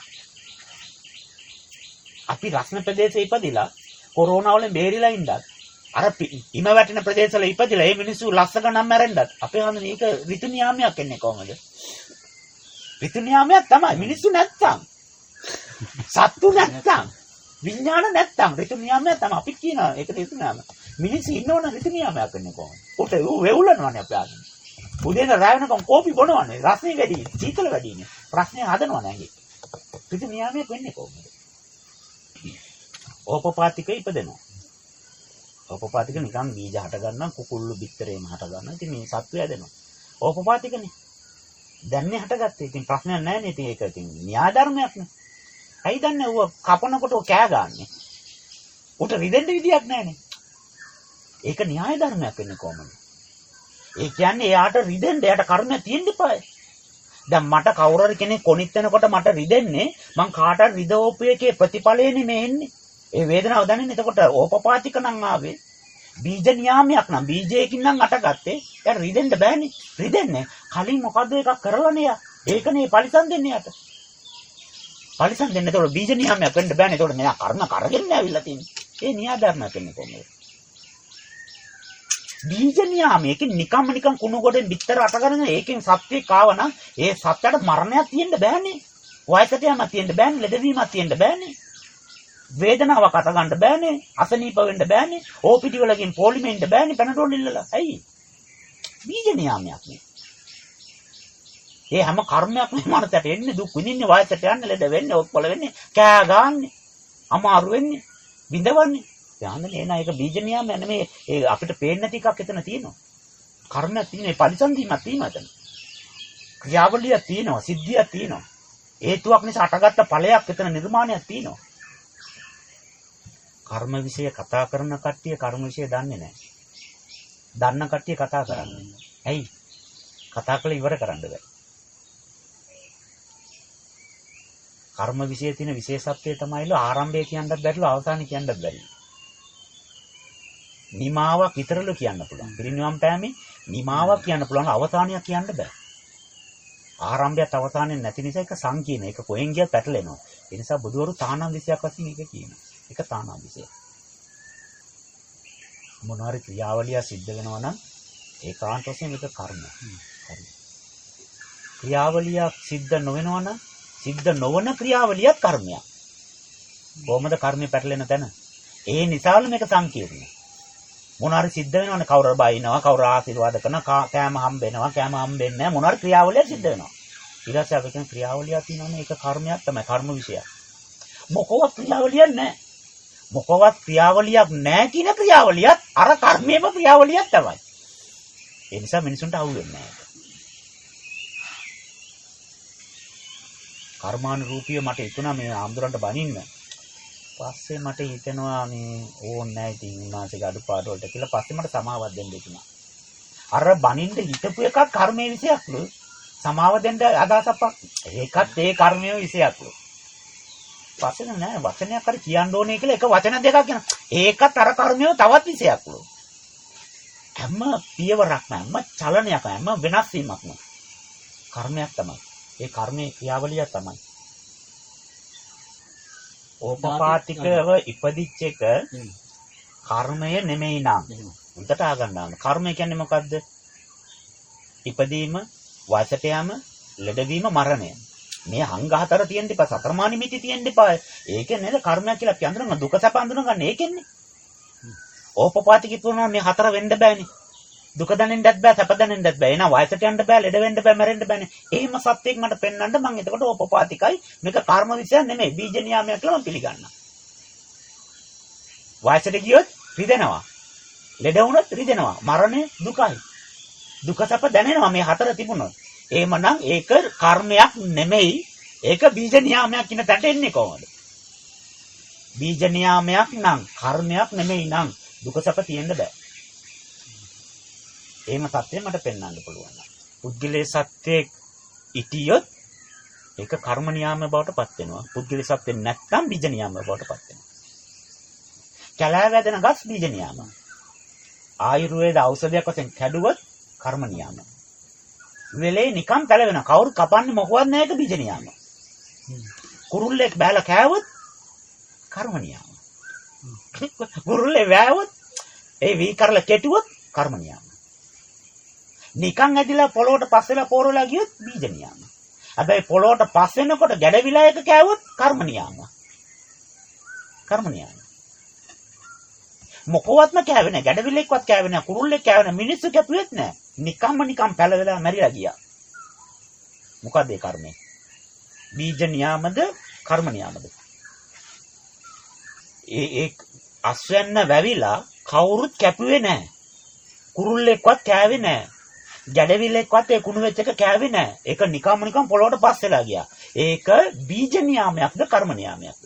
අපි රස්න ප්‍රදේශයේ ඉපදිලා කොරෝනා වලින් බේරිලා ඉඳන් අර ඉම වැටෙන ප්‍රදේශවල ඉපදිලා මේ මිනිස්සු ලස්ස ගණන් මැරෙන්නත් අපේ හඳ මේක ඍතු නියාමයක් වෙන්නේ කොහොමද? ඍතු නියාමයක් තමයි. මිනිස්සු නැත්තම්, සත්තු නැත්තම්, විඥාන නැත්තම් ඍතු නියාමයක් තමයි. අපි කියනවා ඒක ඍතු නියාමයක්. මිනිස්සු ඉන්නවනම් ඍතු නියාමයක් වෙන්නේ කොහොමද? උට වෙවුලනවනේ අපි ආන්නේ. උදේට රැ වෙනකම් කෝපි බොනවනේ. රස්නේ වැඩි, සීතල වැඩිනේ. ප්‍රශ්නේ හදනවා නැගේ. ඍතු නියාමයක් වෙන්නේ කොහොමද? ඕපපාතික ඉපදෙනවා. ඕපපාතික නිකන් බීජ හට ගන්නවා, කුකුල්ලු බිත්තරේම හට ගන්නවා. ඉතින් මේ සත්වය හැදෙනවා. ඕපපාතිකනේ. දැන්නේ හටගත්තේ. ඉතින් ප්‍රශ්නයක් නැහැ නේ. ඉතින් ඒක ඉතින් න්‍යාය ධර්මයක් නේ. ඇයි දන්නේ ඌ කපනකොට ඌ කෑ ගන්නෙ? ඌට රිදෙන්න විදියක් නැහනේ. ඒක න්‍යාය ධර්මයක් වෙන්නේ කොහොමද? ඒ කියන්නේ එයාට රිදෙන්න, එයාට කර්මයක් තියෙන්න එපායි. දැන් මට කවුරු හරි කෙනෙක් කොනිත් වෙනකොට මට රිදෙන්නේ මං කාටවත් රිදවපු එකේ ප්‍රතිඵලයනේ මේ එන්නේ. ඒ වේදනාව දැනෙන්නේ. එතකොට ඕපපාතික නම් ආවේ බීජ නියාමයක් නම් බීජයකින් නම් අටගත්තේ. එයාට රිදෙන්න බෑනේ. රිදෙන්නේ කලින් මොකද්ද එකක් කරලානේ යා. ඒකනේ පරිසම් දෙන්නේ යට. පරිසම් දෙන්නේ. එතකොට බීජ නියාමයක් වෙන්න බෑනේ. එතකොට මෙයා කර්ම කරගෙන ඇවිල්ලා තියෙන්නේ. ඒ න්‍යාය ධර්මයක් වෙන්නේ කොහොමද? බීජ නියාමයකින් නිකම්ම නිකම් කුණු ගොඩෙන් පිටර අටගෙන ඒකෙන් සත්‍යයක් ආවනම් ඒ සත්‍යයට මරණයක් තියෙන්න බෑනේ. වයසට යamak තියෙන්න බෑනේ. ලෙඩවීමක් තියෙන්න බෑනේ. වේදනාවක් අත ගන්න බෑනේ. අසනීප වෙන්න බෑනේ. ඕපිටි වලකින් පොලිමෙන්න බෑනේ. පැනඩෝල් ඉල්ලලා. ඇයි? බීජ නියාමයක් නේ. ඒ හැම කර්මයක්ම මනසට එන්නේ, දුක් විඳින්නේ, වයසට යන්නේ, ලෙඩ වෙන්නේ, ඔත්පල වෙන්නේ, කෑ ගන්නනේ, අමාරු වෙන්නේ, බිඳවන්නේ. යාන්නේ නේන ඒක බීජ නියාමයක් නෙමෙයි. ඒ අපිට පේන්නේ නැති එකක් එතන තියෙනවා. කර්මයක් තියෙනවා. ඒ පරිසන්දීමක් තියෙනවා එතන. ක්‍රියාවලියක් තියෙනවා, සිද්ධියක් තියෙනවා. හේතුවක් නිසා අටගත්ත ඵලයක් එතන නිර්මාණයක් තියෙනවා. කර්ම વિશે කතා කරන කට්ටිය කර්ම વિશે දන්නේ නැහැ. දන්න කට්ටිය කතා කරන්නේ. ඇයි? කතා කළ ඉවර කරන්න බෑ. කර්ම વિશે තියෙන විශේෂත්වය තමයිලු ආරම්භය කියන්නත් බැරිලු අවසානය කියන්නත් බැරිලු. නිමාවක් විතරලු කියන්න පුළුවන්. පිරිනිවන් පෑමේ නිමාවක් කියන්න පුළුවන්, අවසානයක් කියන්න බෑ. ආරම්භයත් අවසානයක් නැති නිසා ඒක සංකීර්ණ. ඒක කොහෙන් ගියත් පැටලෙනවා. ඒ නිසා බුදුවරු තානම් විශයක් වශයෙන් ඒක කියනවා. ඒක තානම් විශය. මොනවාරි ක්‍රියාවලිය සිද්ධ වෙනවා නම් ඒකාන්ත වශයෙන් මේක කර්ම. හරි. ක්‍රියාවලිය සිද්ධ නොවෙනවා නම් සිද්ධ නොවන ක්‍රියාවලියත් කර්මයක්. කොහොමද කර්මය පැටලෙන තැන? ඒ නිසාලු මේක සංකීර්ණයි. මොනවාරි සිද්ධ වෙනවනේ, කවුරු බයිනවා, කවුරු ආශිර්වාද කරනවා, කෑම හම්බෙනවා, කෑම හම්බෙන්නේ නැහැ, මොනවාරි ක්‍රියාවලිය සිද්ධ වෙනවා. ඊට පස්සේ අපි කියන ක්‍රියාවලිය තියෙනවනේ, ඒක කර්මයක් තමයි, කර්ම විශයක්. මොකවත් ක්‍රියාවලියක් නැහැ. මොකවත් ක්‍රියාවලියක් නැහැ කියන ක්‍රියාවලියත් අර කර්මයේම ක්‍රියාවලියක් තමයි. ඒ නිසා මිනිසුන්ට අහු වෙන්නේ නැහැ. කර්මානුරූපීව මට හිතුණා මේ ආම්දුරන්ට බනින්න. පස්සේ මට හිතෙනවා මේ ඕන් නැහැ ඉතින් උන්වහන්සේගේ අඩුපාඩු වලට කියලා පස්සේ මට සමාවක් දෙන්න හිතුණා. අර බනින්න හිතපු එකක් කර්මයේ විශයක්ලු. සමාව දෙන්න අදහසක් ඒකත් ඒ කර්මයේ විශයක්ලු. වචන නෑ වචනයක් හරි කියන්න ඕනේ කියලා එක වචන දෙකක් කියන. ඒකත් අර කර්මයේ තවත් විශයක්ලු. හැම පියවරක්ම හැම චලනයක්ම හැම වෙනස් වීමක්ම කර්මයක් තමයි. ඒ කර්මයේ ක්‍රියාවලිය තමයි. ඕපපාතිකව ඉපදිච්ච එක කර්මය නෙමෙයි නම්. උන්ට ආගන්නාන. කර්මය කියන්නේ මොකද්ද? ඉපදීම, වයසට යාම, ලෙඩවීම, මරණය. මේ අංග හතර තියෙන්න එපා. සතරමා නිමිති තියෙන්න එපා. ඒකේ නේද කර්මයක් කියලා අපි අඳුනගන්න දුක සැප අඳුනගන්න ඒකෙන්නේ. ඕපපාතික පුරනවා මේ හතර වෙන්න බෑනේ. දුක දැනෙන්නත් බෑ, සැප දැනෙන්නත් බෑ. එහෙනම් වයසට යන්න බෑ, ලෙඩ වෙන්න බෑ, මැරෙන්න බෑනේ. එහෙම සත්‍යයක් මට පෙන්වන්න මම එතකොට ඕපපාතිකයි. මේක කර්ම විශ්යක් නෙමෙයි. බීජ නියාමයක් කියලා මම පිළිගන්නවා. වයසට ගියොත් රිදෙනවා. ලෙඩ වුණොත් රිදෙනවා. මරණය දුකයි. දුක සැප දැනෙනවා මේ හතර තිබුණොත්. එහෙමනම් ඒක කර්මයක් නෙමෙයි. ඒක බීජ නියාමයක් කියන තැනට එන්නේ කොහොමද? බීජ නියාමයක් නම් කර්මයක් නෙමෙයි නම් දුක සැප තියෙන්න බෑ. එහෙම සත්‍යය මට පෙන්වන්න පුළුවන්. පුද්ගලයේ සත්‍යයේ ඉතියොත් ඒක කර්ම නියාම බවට පත් වෙනවා. පුද්ගලයේ සත්‍ය නැත්නම් බීජ නියාම බවට පත් වෙනවා. කැලෑ වැදෙන ගස් බීජ නියාම. ආයුර්වේද ඖෂධයක් වශයෙන් කැඩුවොත් කර්ම නියාම. වෙලේ නිකන් පැලවෙන කවුරු කපන්නේ මොකවත් නැහැ ඒක බීජ නියාම. කුරුල්ලෙක් බෑලා කෑවොත් කර්ම නියාම. කුරුල්ලේ වෑවොත් ඒ වී කරලා කෙටුවොත් කර්ම නියාම. නිකන් ඇදිලා පොළොවට පස් වෙලා පෝරවලා ගියොත් බීජ නියාම. හැබැයි පොළොවට පස් වෙනකොට ගැඩවිලා එක කෑවොත් කර්ම නියාම. කර්ම නියාම. මොකවත්ම කෑවේ නැහැ. ගැඩවිලෙක්වත් කෑවේ නැහැ. කුරුල්ලෙක් කෑවේ නැහැ. මිනිස්සු කැපුවෙත් නැහැ. නිකම්ම නිකම් පැලවෙලා මැරිලා ගියා. මොකද ඒ කර්මය? බීජ නියාමද කර්ම නියාමද? ඒ ඒ අස්වැන්න වැවිලා කවුරුත් කැපුවේ නැහැ. කුරුල්ලෙක්වත් කෑවේ නැහැ. ගැඩවිලෙක්වත් ඒ කුණු වෙච්ච එක කෑවේ නැහැ. ඒක නිකම්ම නිකම් පොළොවට පස් වෙලා ගියා. ඒක බීජ නියාමයක්ද කර්ම නියාමයක්ද?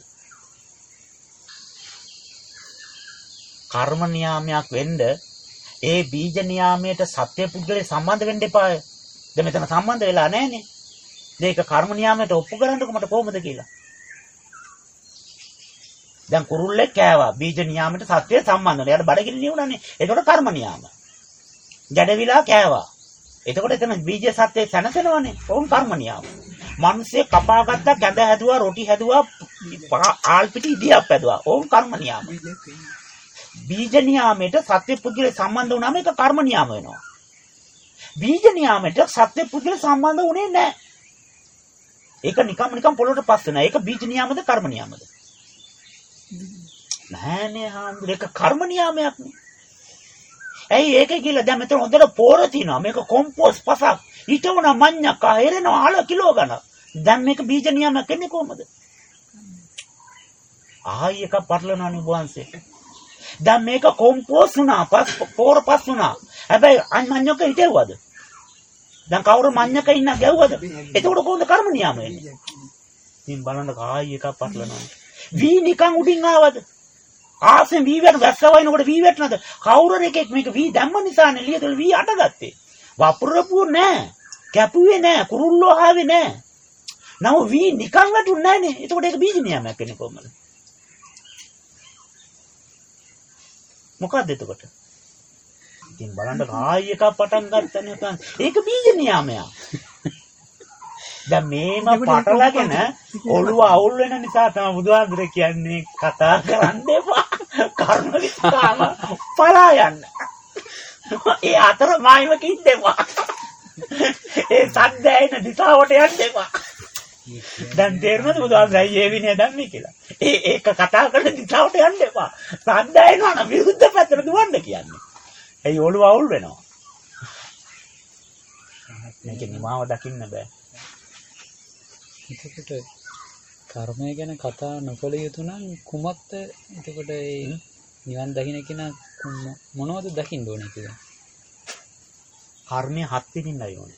කර්ම නියාමයක් වෙන්න ඒ බීජ නියාමයට සත්‍ය පුද්ගලයා සම්බන්ධ වෙන්න එපාය. දැන් මෙතන සම්බන්ධ වෙලා නැහනේ. මේක කර්ම නියාමයට ඔප්පු කරන්නකො මට කොහොමද කියලා. දැන් කුරුල්ලෙක් කෑවා බීජ නියාමයට සත්‍ය සම්බන්ධ වෙනවා. එයාට බඩගිනි නියුණානේ. ඒකට කර්ම නියාම. ගැඩවිලා කෑවා. එතකොට එතන බීජ සත්‍ය සැනසෙනවනේ. ඕම් කර්ම නියාම. මිනිස්සේ කපා ගත්තා, කැඳ හැදුවා, රොටි හැදුවා, ආල් පිටි ඉදියක් හැදුවා. ඕම් කර්ම නියාම. බීජ නියාමයට සත්‍ය පුද්ගලයා සම්බන්ධ වුණාම ඒක කර්ම නියාම වෙනවා. බීජ නියාමයට සත්‍ය පුද්ගලයා සම්බන්ධ වුණේ නැහැ. ඒක නිකම් නිකම් පොළොවට පස් වෙනවා. ඒක බීජ නියාමද කර්ම නියාමද? නෑනේ හාමුදුර ඒක කර්ම නියාමයක් නේ. ඇයි ඒක කියලා දැන් මෙතන හොඳට පෝර තියනවා. මේක කොම්පෝස්ට් පසක්. ඊටවන මඤ්ඤක් ආහෙරෙනවා අල කිලෝ ගණන්. දැන් මේක බීජ නියාමයක් වෙන්නේ කොහමද? ආයි එක පටලනවනේ වංශේ. දැන් මේක කොම්පෝස්ට් වුණා. පස් පෝර පස් වුණා. හැබැයි මඤ්ඤක හිටෙව්වද? දැන් කවුරු මඤ්ඤක ඉන්න ගැව්වද? එතකොට කොහොමද කර්ම නියාම වෙන්නේ? ඉතින් බලන්න ආයි එක පටලනවා. වී නිකන් උඩින් ආවද? ආසෙන් වී වැට වැස්ස වයින්කොට වී වැටනද? කවුරු එකෙක් මේක වී දැම්ම නිසානේ ලියදල වී අටගත්තේ. වපුරපුව නෑ. කැපුවේ නෑ. කුරුල්ලෝ ආවේ නෑ. නම වී නිකන් වැටුන්නේ නෑනේ. එතකොට ඒක බීජ නියාමයක් වෙන්නේ කොහමද? මොකක්ද එතකොට? ඉතින් බලන්න ආයි එකක් පටන් ගන්නතනේ. ඒක බීජ නියාමයක්. දැන් මේම පටලගෙන ඔළුව අවුල් වෙන නිසා තමයි බුදුහාමුදුරේ කියන්නේ කතා කරන්න එපා. කර්ම විස්කාම පලා යන්න. ඒ අතර මායිමක ඉන්න එපා. ඒ සද්දයන දිශාවට යන්න එපා. දැන් තේරුණාද බුදුහාමුදුරයි ඒ විනය දැම්මේ කියලා. ඒ ඒක කතා කරන දිශාවට යන්න එපා. සද්දයනවා නම් විරුද්ධ පැත්තට දුවන්න කියන්නේ. ඒ ඔළුව අවුල් වෙනවා. මේක නිමාව දකින්න බෑ. එතකොට කර්මය ගැන කතා නොකළ යුතු නම් කුමක්ද එතකොට ඒ නිවන් දකින්න කෙනා මොනවද දකින්න ඕනේ කියලා? කර්මය හත් වෙනින්යි ඕනේ.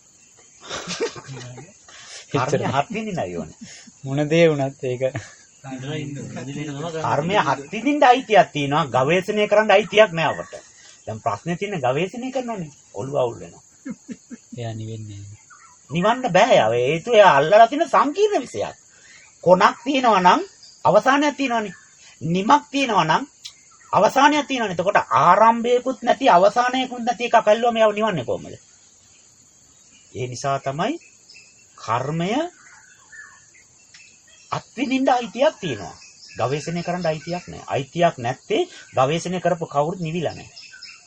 කර්මය හත් වෙනින්යි ඕනේ. මොන දේ වුණත් ඒක කර්මය හත් වෙනින්ද අයිතියක් තියෙනවා. ගවේෂණය කරන්න අයිතියක් නෑ අපට. දැන් ප්‍රශ්නේ තියෙන්නේ ගවේෂණය කරනෝනේ. ඔළුව අවුල් වෙනවා. එයා නිවෙන්නේ නිවන්න බෑ යාව. හේතුව එයා අල්ලලා තියෙන සංකීර්ණ විෂයක්. කොනක් තියෙනවා නම් අවසානයක් තියෙනවනේ. නිමක් තියෙනවා නම් අවසානයක් තියෙනවනේ. එතකොට ආරම්භයකුත් නැති අවසානයකුත් නැති එකක් අල්ලුවම යව නිවන්නේ කොහමද? ඒ නිසා තමයි කර්මය අත්විඳින්න අයිතියක් තියෙනවා. ගවේෂණය කරන්න අයිතියක් නැහැ. අයිතියක් නැත්තේ ගවේෂණය කරපු කවුරුත් නිවිලා නැහැ.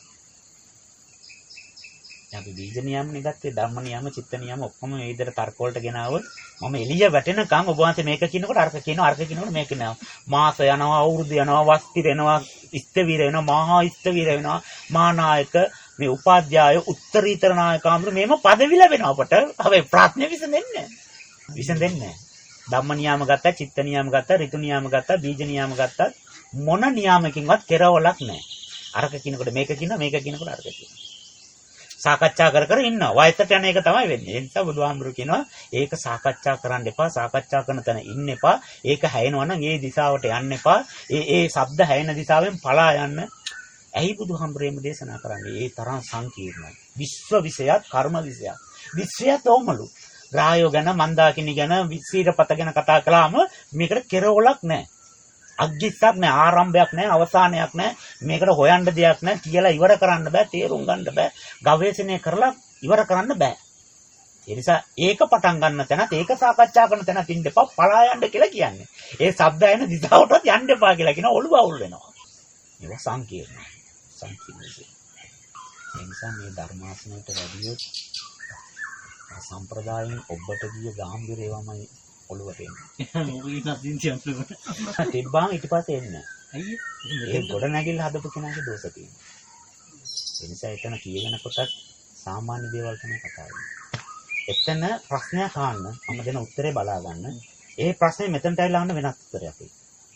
අපි බීජ නියමනේ ගත්තේ ධම්ම නියම, චිත්ත නියම ඔක්කොම මේ විදිහට තර්ක වලට ගෙනාවොත් මම එළිය වැටෙනකන් ඔබ වහන්සේ මේක කියනකොට අර්ථ කියනවා, අර්ථ කියනකොට මේක නෑ. මාස යනවා, අවුරුදු යනවා, වස්ති වෙනවා, ඉස්තවීර වෙනවා, මහා ඉස්තවීර වෙනවා, මහානායක, මේ උපාධ්‍යාය, උත්තරීතර නායකාම්බර මේම පදවි ලැබෙනවා අපට. හැබැයි ප්‍රශ්නේ විසඳෙන්නේ නැහැ. විසඳෙන්නේ නැහැ. ධම්ම නියම ගත්තා, චිත්ත නියම ගත්තා, ඍතු නියම ගත්තා, බීජ නියම ගත්තා මොන නියාමකින්වත් කෙරවලක් නැහැ. අර්ථ කියනකොට මේක කියනවා, මේක කියනකොට අර්ථ කියනවා. සාකච්ඡා කර කර ඉන්නවා. වයසට යන එක තමයි වෙන්නේ. ඒ නිසා බුදුහාමුදුරු කියනවා ඒක සාකච්ඡා කරන්න එපා. සාකච්ඡා කරන තැන ඉන්න එපා. ඒක හැයෙනවා නම් ඒ දිශාවට යන්න එපා. ඒ ඒ ශබ්ද හැයෙන දිශාවෙන් පලා යන්න. ඇයි බුදුහාමුදුරේම දේශනා කරන්නේ? ඒ තරම් සංකීර්ණයි. විශ්ව විෂයත් කර්ම විෂයත්. විශ්වයත් ඕමලු. ග්‍රාහයෝ ගැන, මන්දාකිනි ගැන, විසීරපත ගැන කතා කළාම මේකට කෙරවලක් නැහැ. අග්ගිස්සක් නැහැ, ආරම්භයක් නැහැ, අවසානයක් නැහැ. මේකට හොයන්න දෙයක් නැහැ. කියලා ඉවර කරන්න බෑ, තේරුම් ගන්න බෑ. ගවේෂණය කරලා ඉවර කරන්න බෑ. ඒ නිසා ඒක පටන් ගන්න තැනත් ඒක සාකච්ඡා කරන තැනත් ඉන්න එපා, පලා යන්න කියලා කියන්නේ. ඒ ශබ්ද ඇහෙන දිශාවටත් යන්න එපා කියලා කියන ඔළුව අවුල් වෙනවා. ඒක සංකීර්ණයි. සංකීර්ණයි. ඒ නිසා මේ ධර්මාසනයට වැඩියොත් සම්ප්‍රදායෙන් ඔබට ගිය ගැඹිරේවමයි ඔළුවට එන්නේ. මොකද නැතිනම් කියන්න. තිබ්බාම ඊට පස්සේ එන්නේ නැහැ. අයියේ ඒ ගොඩ නැගිල්ල හදපු කෙනාගේ දෝෂ තියෙනවා. ඒ නිසා එතන කියගෙන කොටත් සාමාන්‍ය දේවල් තමයි කතා වෙන්නේ. එතන ප්‍රශ්නයක් අහන්න මම දෙන උත්තරේ බලා ගන්න. ඒ ප්‍රශ්නේ මෙතනට ඇවිල්ලා අහන්න වෙනත් උත්තරයක් එයි.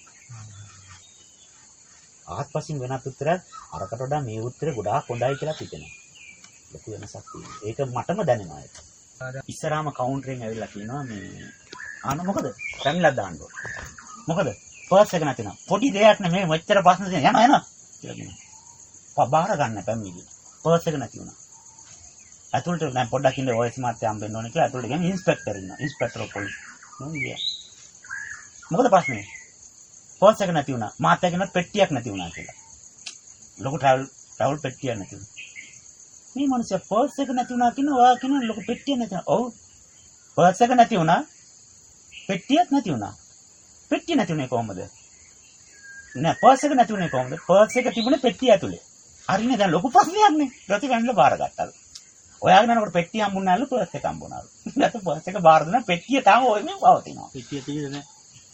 ආත්පසින් වෙනත් උත්තරයක් අරකට වඩා මේ උත්තරේ ගොඩාක් හොඳයි කියලා හිතෙනවා. ලොකු වෙනසක් තියෙනවා. ඒක මටම දැනෙනවා ඒක. ඉස්සරහම කවුන්ටරින් ඇවිල්ලා කියනවා මේ ආන මොකද? පැමිණලා දාන්න ඕන. මොකද? පර්ස් එක නැතිනම්. පොඩි දෙයක් නෙමෙයි මෙච්චර ප්‍රශ්න තියෙන. යනවා යනවා කියලා කියනවා. පබාර ගන්න පැමිණිලි. පර්ස් එක නැති වුණා. ඇතුළට දැන් පොඩ්ඩක් ඉන්න ඔයස් මාත්‍ය හම්බෙන්න ඕනේ කියලා ඇතුළට ගිහින් ඉන්ස්පෙක්ටර් ඉන්නවා. Inspector police. මම ගියා. මොකද ප්‍රශ්නේ? පර්ස් එක නැති වුණා. මාත්‍ය කෙනෙක් පෙට්ටියක් නැති වුණා කියලා. ලොකු ට්‍රැවල් ට්‍රැවල් පෙට්ටියක් නැති වුණා. මේ මිනිස්සු පර්ස් එක නැති වුණා කියන ඔයා කියන ලොකු පෙට්ටියක් නැති වුණා. ඔව්. පර්ස් එක නැති වුණා. පෙට්ටියක් නැති වුණා. පෙට්ටිය නැති වුණේ කොහොමද? නෑ පර්ස් එක නැති වුණේ කොහොමද? පර්ස් එක තිබුණේ පෙට්ටිය ඇතුලේ. හරිනේ දැන් ලොකු ප්‍රශ්නයක් නේ. රොටි කන්නලා බාරගත්තා. ඔයාගෙන යනකොට පෙට්ටිය හම්බුනාලු පර්ස් එක හම්බුනාලු. ඊට පර්ස් එක බාර දුන්නා පෙට්ටිය තාම ඔයනේ පවතිනවා. පිටිය තියෙද නැහැ.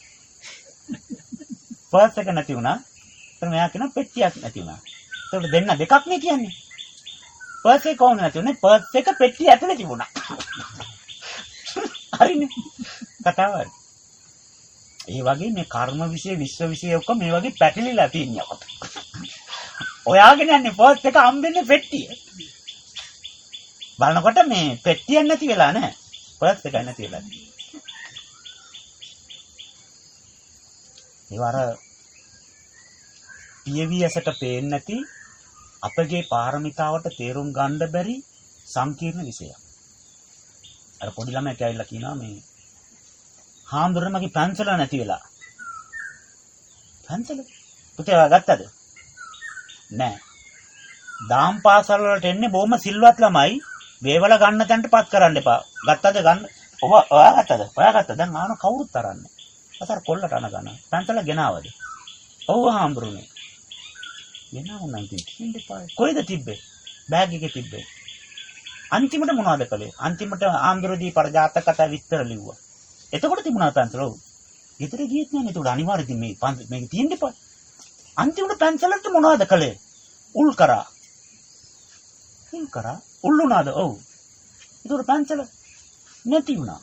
පර්ස් එක නැති වුණා. ඊට මෙයා කියනවා පෙට්ටියක් නැති වුණා. ඒකට දෙන්න දෙකක් නේ කියන්නේ. පර්ස් එක කොහොමද නැති වුනේ? පර්ස් එක පෙට්ටිය ඇතුලේ තිබුණා. හරිනේ. කතාව හරි. ඒ වගේ මේ කර්ම විශ්ය විශ්ව විශ්ය ඔක්කොම මේ වගේ පැටලිලා තියෙනවා. ඔයාගෙන යන්නේ පර්ස් එක හම්බෙන්නේ පෙට්ටිය. බලනකොට මේ පෙට්ටියක් නැති වෙලා නැහැ. පර්ස් එකක් නැති වෙලා. ඒවර පියවියසට පේන්නේ නැති අපගේ පාරමිතාවට තේරුම් ගන්න බැරි සංකීර්ණ විෂයක්. අර පොඩි ළමයි කැවිලා කියනවා මේ හාමුදුරනේ මගේ පැන්සල නැති වෙලා. පැන්සල? පුතේ ඔයා ගත්තද? නෑ. දාම් පාසල් වලට එන්නේ බොහොම සිල්වත් ළමයි. වේවල ගන්න තැනටපත් කරන්න එපා. ගත්තද ගන්න? ඔබ ඔයා ගත්තද? ඔයා ගත්තා. දැන් ආන කවුරුත් තරන්නේ. අසර කොල්ලට අන ගන්න. පැන්සල ගෙනාවද? ඔව් හාමුදුරනේ. ගෙනාවුණා ඉතින් කින්න එපා. කොහෙද තිබ්බේ? බෑග් එකේ තිබ්බේ. අන්තිමට මොනවද කළේ? අන්තිමට ආන්දරදී පරජාතක කතා විස්තර ලිව්වා. එතකොට තිබුණා පැන්සල. ඔව්. ඊතර ගියෙත් නෑ නේද? උඩ අනිවාර්යයෙන් මේ මේක තියෙන්න එපා. අන්තිමට පැන්සලට මොනවද කළේ? උල් කරා. උල් කරා? උල් උනාද? ඔව්. ඊතර පැන්සල නැති වුණා.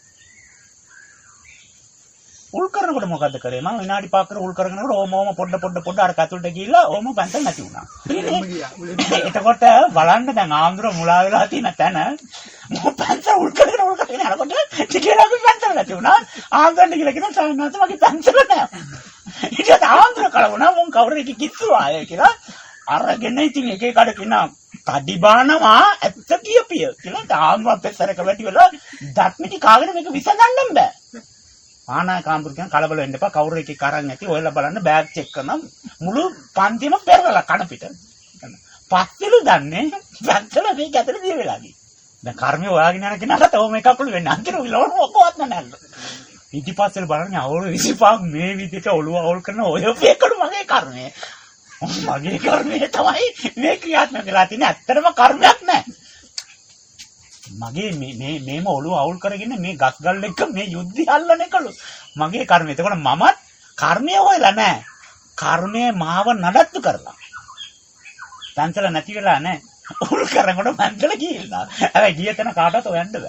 උල් කරනකොට මොකද්ද කරේ? මම විනාඩි පහක් කර උල් කරගෙනකොට ඕම ඕම පොඩ පොඩ පොඩ අර කතුලට ගිහිල්ලා ඕම පැන්සල් නැති වුණා. එතකොට බලන්න දැන් ආන්දර මුලා වෙලා තියෙන තැන මොකක් පැන්සල් උල් කරගෙන උල් කරගෙන යනකොට ටිකේලාගේ පැන්සල් නැති වුණා. ආන්දරට කියලා කියන සාමාන්‍යයෙන් මගේ පැන්සල නැහැ. ඊට ආන්දර කලවුණා මොන් කවුරු එක කිස්සු ආයේ කියලා අරගෙන ඉතින් එක එකට කිනා කඩි බානවා ඇත්ත කියපිය කියලා තාමවත් පෙසරක වැටි වෙලා ධර්මිටි කාගෙන මේක විසඳන්න බෑ. ආනා කාම්බුර කියන කලබල වෙන්න එපා. කවුරු එකේ කරන් ඇති ඔයලා බලන්න බෑග් චෙක් කරනම් මුළු පන්තිම පෙරලා කන පිට. පස්සෙලු දන්නේ පැත්තල මේක ඇතුලේ දිය වෙලා ගිහින්. දැන් කර්මය හොයාගෙන යන කෙනාට තව මේකක්ලු වෙන්නේ. අන්තිම විලවන මොකවත් නැහැ. ඊටිපස්සෙල බලන්නේ අවුරුදු විසිපහක් මේ විදිහට ඔළුව අවුල් කරන ඔය පේකඩු මගේ කර්මය. මගේ කර්මය තමයි මේ ක්‍රියාත්මක වෙලා තියෙන්නේ. ඇත්තටම කර්මයක් නැහැ. මගේ මේ මේ මේම ඔළුව අවුල් කරගෙන මේ ගස් ගල් එක්ක මේ යුද්ධය අල්ලන එකලු මගේ කර්මය. එතකොට මමත් කර්මය හොයලා නැහැ. කර්මය මාව නඩත්තු කරලා. තන්සල නැති වෙලා නැහැ. උල් කරනකොට මන්දල ගිහිල්ලා. හැබැයි ගිය තැන කාටවත් හොයන්න බෑ.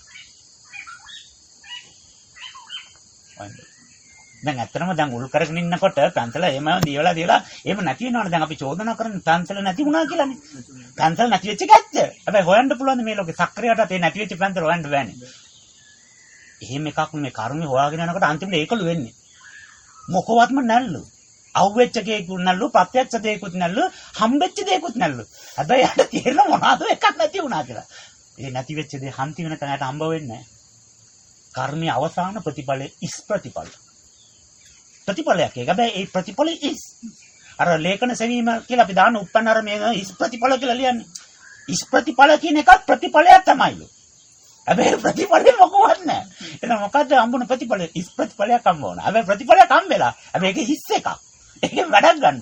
දැන් ඇත්තටම දැන් උල් කරගෙන ඉන්නකොට තන්සල එහෙම දියවලා දියලා එහෙම නැති වෙනවනේ. දැන් අපි චෝදනා කරන්නේ තන්සල නැති වුණා කියලානේ. තන්සල නැති වෙච්ච එක ඇත්ත. හැබැයි හොයන්න පුළුවන් මේ ලෝකේ සක්‍රියටත් ඒ නැති වෙච්ච තන්සල හොයන්න බෑනේ. එහෙම එකක් මේ කර්මය හොයාගෙන යනකොට අන්තිමට ඒකලු වෙන්නේ. මොකවත්ම නැල්ලු. අවුෙච්ච කේකුත් නැල්ලු, ප්‍රත්‍යක්ෂ දෙයක්ුත් නැල්ලු, හම්බෙච්ච දෙයක්ුත් නැල්ලු. හැබැයි යට තේරෙන මොනවාද එකක් නැති වුණා කියලා. ඒ නැති වෙච්ච දේ හන්ති වෙන තැනට හම්බ වෙන්නේ නැහැ. කර්මයේ අවසාන ප්‍රතිඵලය ඉස් ප්‍රතිඵල. ප්‍රතිඵලයක් ඒක. හැබැයි ඒ ප්‍රතිඵලය ඉස්. අර ලේඛන සෙවීම කියලා අපි දාන උප්පන්න අර මේ ඉස් ප්‍රතිඵල කියලා ලියන්නේ. ඉස් ප්‍රතිඵල කියන එකත් ප්‍රතිඵලයක් තමයිලු. හැබැයි ප්‍රතිඵලෙ මොකවත් නැහැ. එහෙනම් මොකද්ද හම්බුන ප්‍රතිඵලය? ඉස් ප්‍රතිඵලයක් හම්බ වුණා. හැබැයි ප්‍රතිඵලයක් හම්බෙලා. හැබැයි ඒක ඉස් එකක්. ඒකෙන් වැඩක් ගන්නද?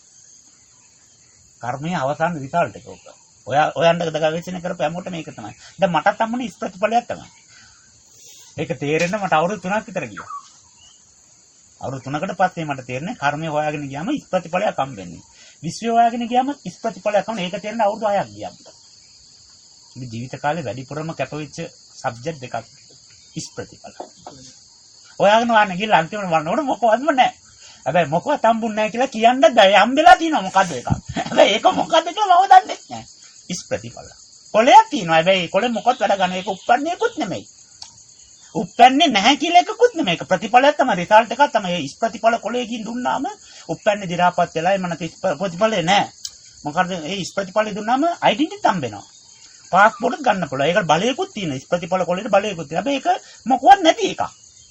කර්මයේ අවසාන රිසල්ට් එක ඕක. ඔයා ඔයන්ට ගවේෂණය කරපු හැමෝටම මේක තමයි. දැන් මටත් හම්බුනේ ඉස් ප්‍රතිඵලයක් තමයි. ඒක තේරෙන්න මට අවුරුදු තුනක් විතර ගියා. අවුරුදු තුනකට පස්සේ මට තේරෙන්නේ කර්මය හොයාගෙන ගියාම ඉස් ප්‍රතිඵලයක් හම්බෙන්නේ. විශ්වය හොයාගෙන ගියාම ඉස් ප්‍රතිඵලයක් හම්බෙන්නේ. ඒක තේරෙන්න අවුරුදු හයක් ගියා. මේ ජීවිත කාලේ වැඩිපුරම කැපවෙච්ච සබ්ජෙක්ට් දෙකක් ඉස් ප්‍රතිඵල. හොයාගෙන වань ගිහලා අන්තිමට වන්නකොට මොකවත්ම නැහැ. හැබැයි මොකවත් හම්බුන්නේ නැහැ කියලා කියන්න බෑ. හම්බෙලා තියෙනවා මොකද්ද එකක්. හැබැයි ඒක මොකද්ද කියලා මම දන්නේ නැහැ. ඉස් ප්‍රතිඵල. කොලයක් තියෙනවා. හැබැයි කොලේ මොකවත් වැඩ ගන්න. ඒක උප්පන්නේකුත් නෙමෙයි. උප්පන්නේ නැහැ කියලා එකකුත් නෙමෙයි. ඒක ප්‍රතිඵලයක් තමයි. රිසල්ට් එකක් තමයි. ඉස් ප්‍රතිඵල කොලයකින් දුන්නාම උප්පන්නේ දි รา පත් වෙලා එමන ඉස් ප්‍රතිඵලේ නැහැ. මොකද ඒ ඉස් ප්‍රතිඵලෙ දුන්නාම ඩෙන්ටිටි හම්බෙනවා. පාස්පෝර්ට් ගන්න පුළුවන්. ඒක බලයකුත් තියෙනවා. ඉස් ප්‍රතිඵල කොලේට බලයකුත් තියෙනවා. හැබැයි ඒක මොකවත් නැති එකක්.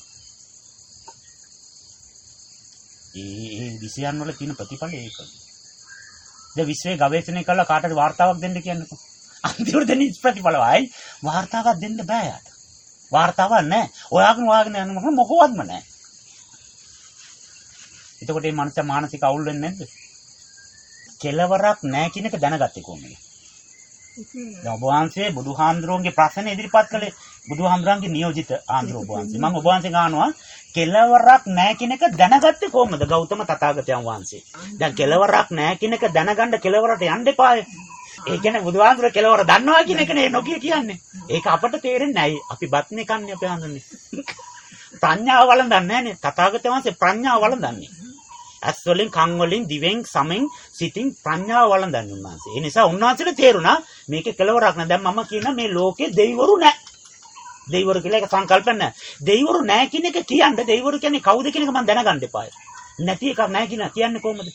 ඒ විෂයන් වල තියෙන ප්‍රතිඵල ඒක. දැන් විශ්වයේ ගවේෂණය කළා කාටද වාර්තාවක් දෙන්න කියන්නකෝ. අන්තිමට දෙන ඉස් ප්‍රතිඵල වයි වාර්තාවක් දෙන්න බෑ යාට. වාර්තාවක් නැහැ. ඔයාගෙන ඔයාගෙන යනකොට මොකවත්ම නැහැ. එතකොට මේ මනස මානසික අවුල් වෙන්නේ නැද්ද? කෙලවරක් නැහැ කියන එක දැනගත්තේ කොහොමද? දැන් ඔබ වහන්සේ බුදුහාමුදුරන්ගේ ප්‍රශ්න ඉදිරිපත් කළේ බුදුහාමුදුරන්ගේ නියෝජිත ආන්දර ඔබ වහන්සේ. මම ඔබ වහන්සේ ගන්නවා කෙලවරක් නැහැ කියන එක දැනගත්තේ කොහොමද ගෞතම තථාගතයන් වහන්සේ? දැන් කෙලවරක් නැහැ කියන එක දැනගන්න කෙලවරට යන්න එපාය. ඒ කියන්නේ බුදුහාමුදුර කෙලවර දන්නවා කියන එක නේ නොකිය කියන්නේ. ඒක අපට තේරෙන්නේ නැහැ. අපි බත්නේ කන්නේ අපේ හඳුන්නේ. ප්‍රඥාව වළඳන්නේ නැහනේ. තථාගතයන් වහන්සේ ප්‍රඥාව වළඳන්නේ. ඇස් වලින්, කන් වලින්, දිවෙන්, සමෙන්, සිතින් ප්‍රඥාව වළඳන්නේ උන්වහන්සේ. ඒ නිසා උන්වහන්සේට තේරුණා මේකේ කෙලවරක් නැහැ. දැන් මම කියන මේ ලෝකේ දෙවිවරු නැහැ. දෙවිවරු කියලා එක සංකල්ප නැහැ. දෙවිවරු නැහැ කියන එක කියන්නේ දෙවිවරු කියන්නේ කවුද කියන එක මම දැනගන්න එපායි. නැති එකක් නැහැ කියන කියන්නේ කොහොමද?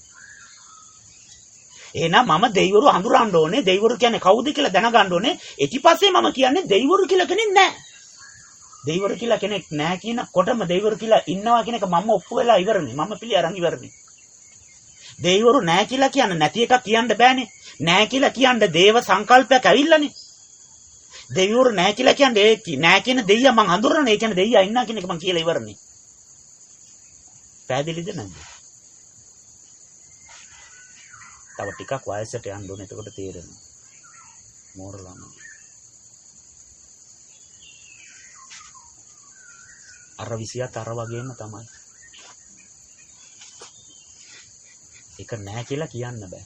එහෙනම් මම දෙවිවරු හඳුරන්න ඕනේ. දෙවිවරු කියන්නේ කවුද කියලා දැනගන්න ඕනේ. ඊටපස්සේ මම කියන්නේ දෙවිවරු කියලා කෙනෙක් නැහැ. දෙවිවරු කියලා කෙනෙක් නැහැ කියනකොටම දෙවිවරු කියලා ඉන්නවා කියන එක මම ඔප්පු වෙලා ඉවරනේ. මම පිළි අරන් ඉවරනේ. දෙවිවරු නැහැ කියලා කියන්න නැති එකක් කියන්න බෑනේ. නැහැ කියලා කියන්න දේව සංකල්පයක් ඇවිල්ලානේ. දෙවිවරු නැහැ කියලා කියන්නේ ඒ නැහැ කියන දෙයියා මං හඳුරන්නේ. ඒ කියන්නේ දෙයියා ඉන්නා කියන එක මං කියලා ඉවරනේ. පැහැදිලිද නැද්ද? තව ටිකක් වයසට යන්න ඕනේ. එතකොට තේරෙනවා. මෝරලම. අර විසියත් අර වගේම තමයි. ඒක නැහැ කියලා කියන්න බෑ.